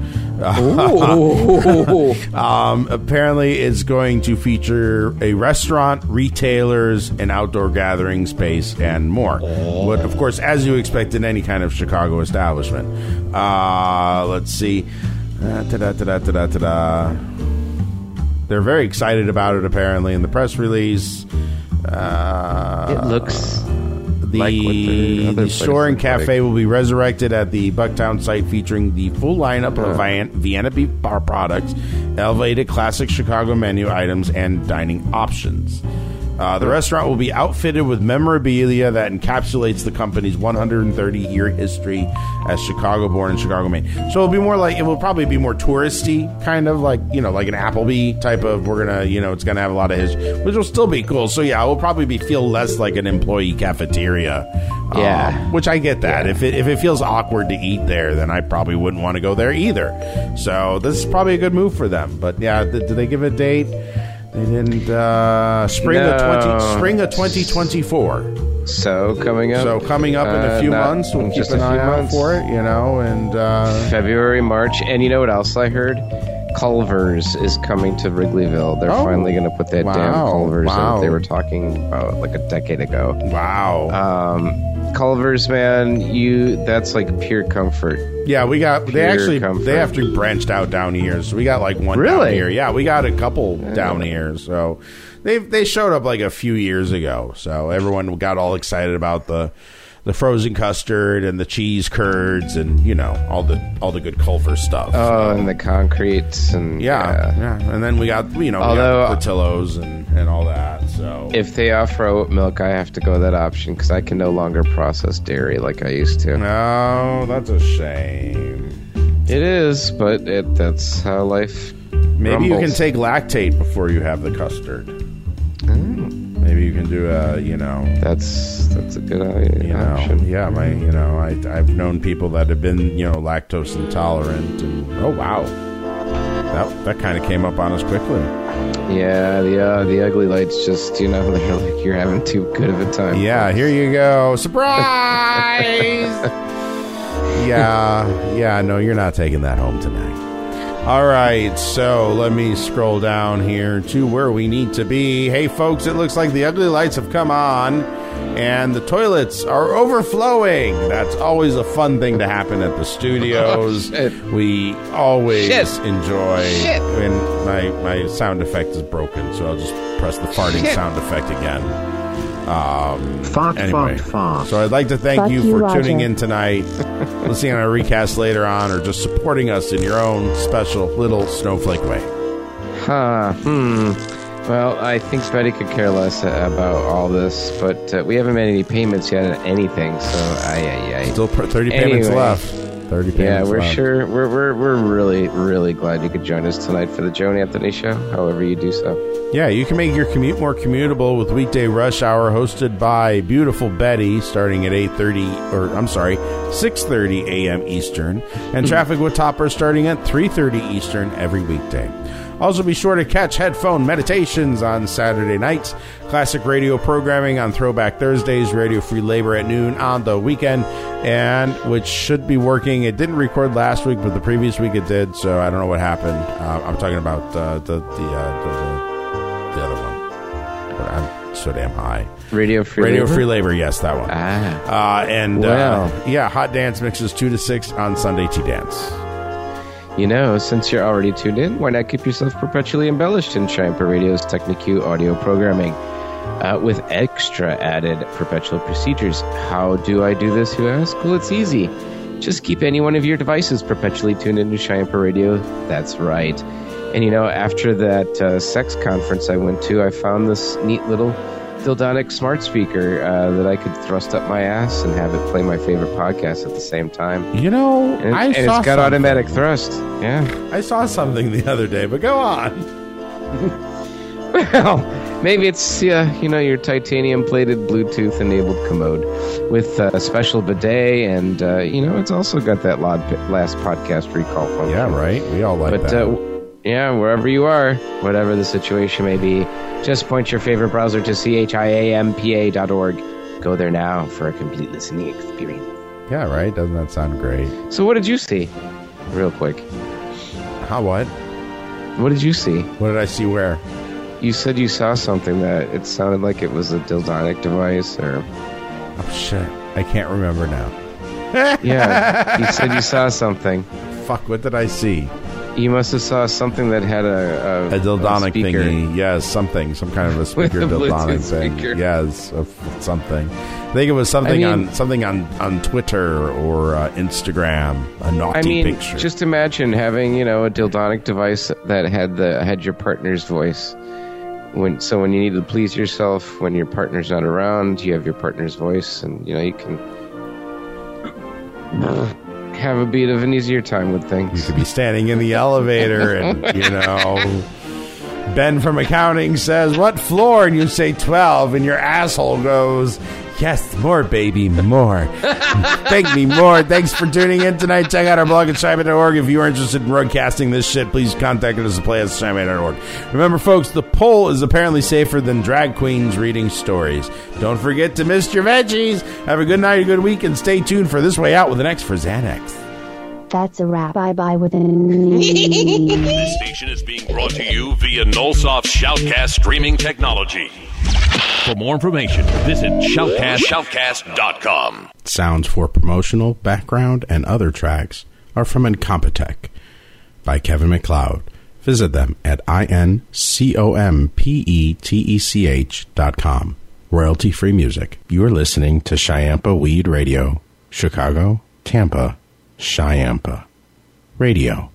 um, apparently, it's going to feature a restaurant, retailers, an outdoor gathering space, and more. But of course, as you expect in any kind of Chicago establishment. Uh, let's see. Uh, ta-da, ta-da, ta-da, ta-da. They're very excited about it, apparently, in the press release. Uh, It looks the, like what the other the store and places look cafe will be resurrected at the Bucktown site, featuring the full lineup of Vien- Vienna Beef bar products, elevated classic Chicago menu items, and dining options. Uh, the restaurant will be outfitted with memorabilia that encapsulates the company's one hundred thirty year history as Chicago-born and Chicago-made. So it'll be more like, it will probably be more touristy, kind of like, you know, like an Applebee type of, we're going to, you know, it's going to have a lot of history, which will still be cool. So yeah, it will probably be feel less like an employee cafeteria. Yeah. Um, which I get that. Yeah. If it if it feels awkward to eat there, then I probably wouldn't want to go there either. So this is probably a good move for them. But yeah, th- did they give a date? They didn't. Uh, spring No. of twenty spring of twenty twenty four. So coming up. So coming up in a uh, few not- months, we'll keep just an a few eye out months. for it. You know, and uh, February, March, and you know what else I heard? Culver's is coming to Wrigleyville. They're Oh. finally going to put that Wow. damn Culver's Wow. that they were talking about like a decade ago. Wow. Um, Culver's, man, you that's like pure comfort. Yeah, we got. They Pure actually comfort. they actually branched out down here, so we got like one down Really? here. Yeah, we got a couple down here. So they they showed up like a few years ago. So everyone got all excited about the the frozen custard and the cheese curds and you know all the all the good Culver stuff. Oh, and the concretes and yeah, yeah, and then we got you know Although- we got Portillo's and and all that. So If they offer oat milk, I have to go that option because I can no longer process dairy like I used to. no, that's a shame. It is, but it, that's how life. Maybe you can rumbles. take lactate before you have the custard. Maybe you can do a, you know, That's that's a good uh, you know, option. yeah, my, you know, I, I've known people that have been, you know, lactose intolerant, and oh wow, that that kind of came up on us quickly. Yeah, the uh, the ugly lights just you know they're like you're having too good of a time. Yeah, here you go, surprise. yeah, yeah, no, you're not taking that home tonight. All right, so let me scroll down here to where we need to be. Hey, folks, it looks like the ugly lights have come on, and the toilets are overflowing. That's always a fun thing to happen at the studios. Oh, shit. We always Shit. enjoy. Shit. And my, my sound effect is broken, so I'll just press the farting Shit. sound effect again. Um, Fart, anyway, fart, fart. so I'd like to thank Fuck you you, for Roger. tuning in tonight, listening on a recast later on, or just supporting us in your own special little snowflake way. Huh. Hmm. Well, I think Betty could care less about all this, but uh, we haven't made any payments yet on anything, so aye, aye, aye. Still pr- thirty payments Anyway. left. thirty Yeah, payments we're left. sure we're we're we're really really glad you could join us tonight for the Joe and Anthony show. However you do so. Yeah, you can make your commute more commutable with Weekday Rush Hour, hosted by beautiful Betty, starting at eight thirty, or I'm sorry, six thirty a.m. Eastern, and Traffic with Topper starting at three thirty Eastern every weekday. Also, be sure to catch Headphone Meditations on Saturday nights, classic radio programming on Throwback Thursdays, Radio Free Labor at noon on the weekend, and which should be working. It didn't record last week, but the previous week it did, so I don't know what happened. Uh, I'm talking about uh, the the, uh, the the the other one. But I'm so damn high. Radio Free Radio Labor? Free Labor, yes, that one. Ah. Uh, and Wow. uh, yeah, Hot Dance mixes two to six on Sunday T Dance. You know, since you're already tuned in, why not keep yourself perpetually embellished in Cheyenne Radio's Technique audio programming uh, with extra added perpetual procedures? How do I do this, you ask? Well, it's easy. Just keep any one of your devices perpetually tuned into Cheyenne Radio. That's right. And, you know, after that uh, sex conference I went to, I found this neat little Dildonic smart speaker uh, that I could thrust up my ass and have it play my favorite podcast at the same time. You know, and, I and saw it's got something. automatic thrust. Yeah. I saw something the other day, but go on. Well, maybe it's, uh, you know, your titanium-plated Bluetooth-enabled commode with a special bidet, and, uh, you know, it's also got that lod- last podcast recall function. Yeah, right? We all like but, that. Uh, yeah, wherever you are, whatever the situation may be, just point your favorite browser to C H I A M P A dot org. Go there now for a complete listening experience. Yeah, right? Doesn't that sound great? So what did you see? Real quick. How what? What did you see? What did I see where? You said you saw something that it sounded like it was a Dildonic device, or... Oh, shit. I can't remember now. Yeah, you said you saw something. Fuck, what did I see? You must have saw something that had a... A, A Dildonic a speaker. thingy. Yes, something. Some kind of a speaker With a Dildonic Bluetooth thing. speaker. Yes, of something. I think it was something I mean- on something on, on Twitter or uh, Instagram. A naughty I mean, picture. just imagine having, you know, a Dildonic device that had the had your partner's voice. When so when you need to please yourself, when your partner's not around, you have your partner's voice, and you know you can have a bit of an easier time with things. You could be standing in the elevator and, you know, Ben from accounting says, "What floor?" And you say twelve, and your asshole goes, "Yes, more, baby, more. Thank me more." Thanks for tuning in tonight. Check out our blog at Cheyenne dot org. If you are interested in broadcasting this shit, please contact us at play at Cheyenne dot org. Remember, folks, the poll is apparently safer than drag queens reading stories. Don't forget to miss your veggies. Have a good night, a good week, and stay tuned for This Way Out with an X for Xanax. That's a wrap. Bye bye with an. This station is being brought to you via Nullsoft's Shoutcast streaming technology. For more information, visit shoutcast shoutcast dot com. Sounds for promotional, background, and other tracks are from Incompetech by Kevin MacLeod. Visit them at incompetech dot com. Royalty-free music. You are listening to Chiampa Weed Radio. Chicago, Tampa, Chiampa Radio.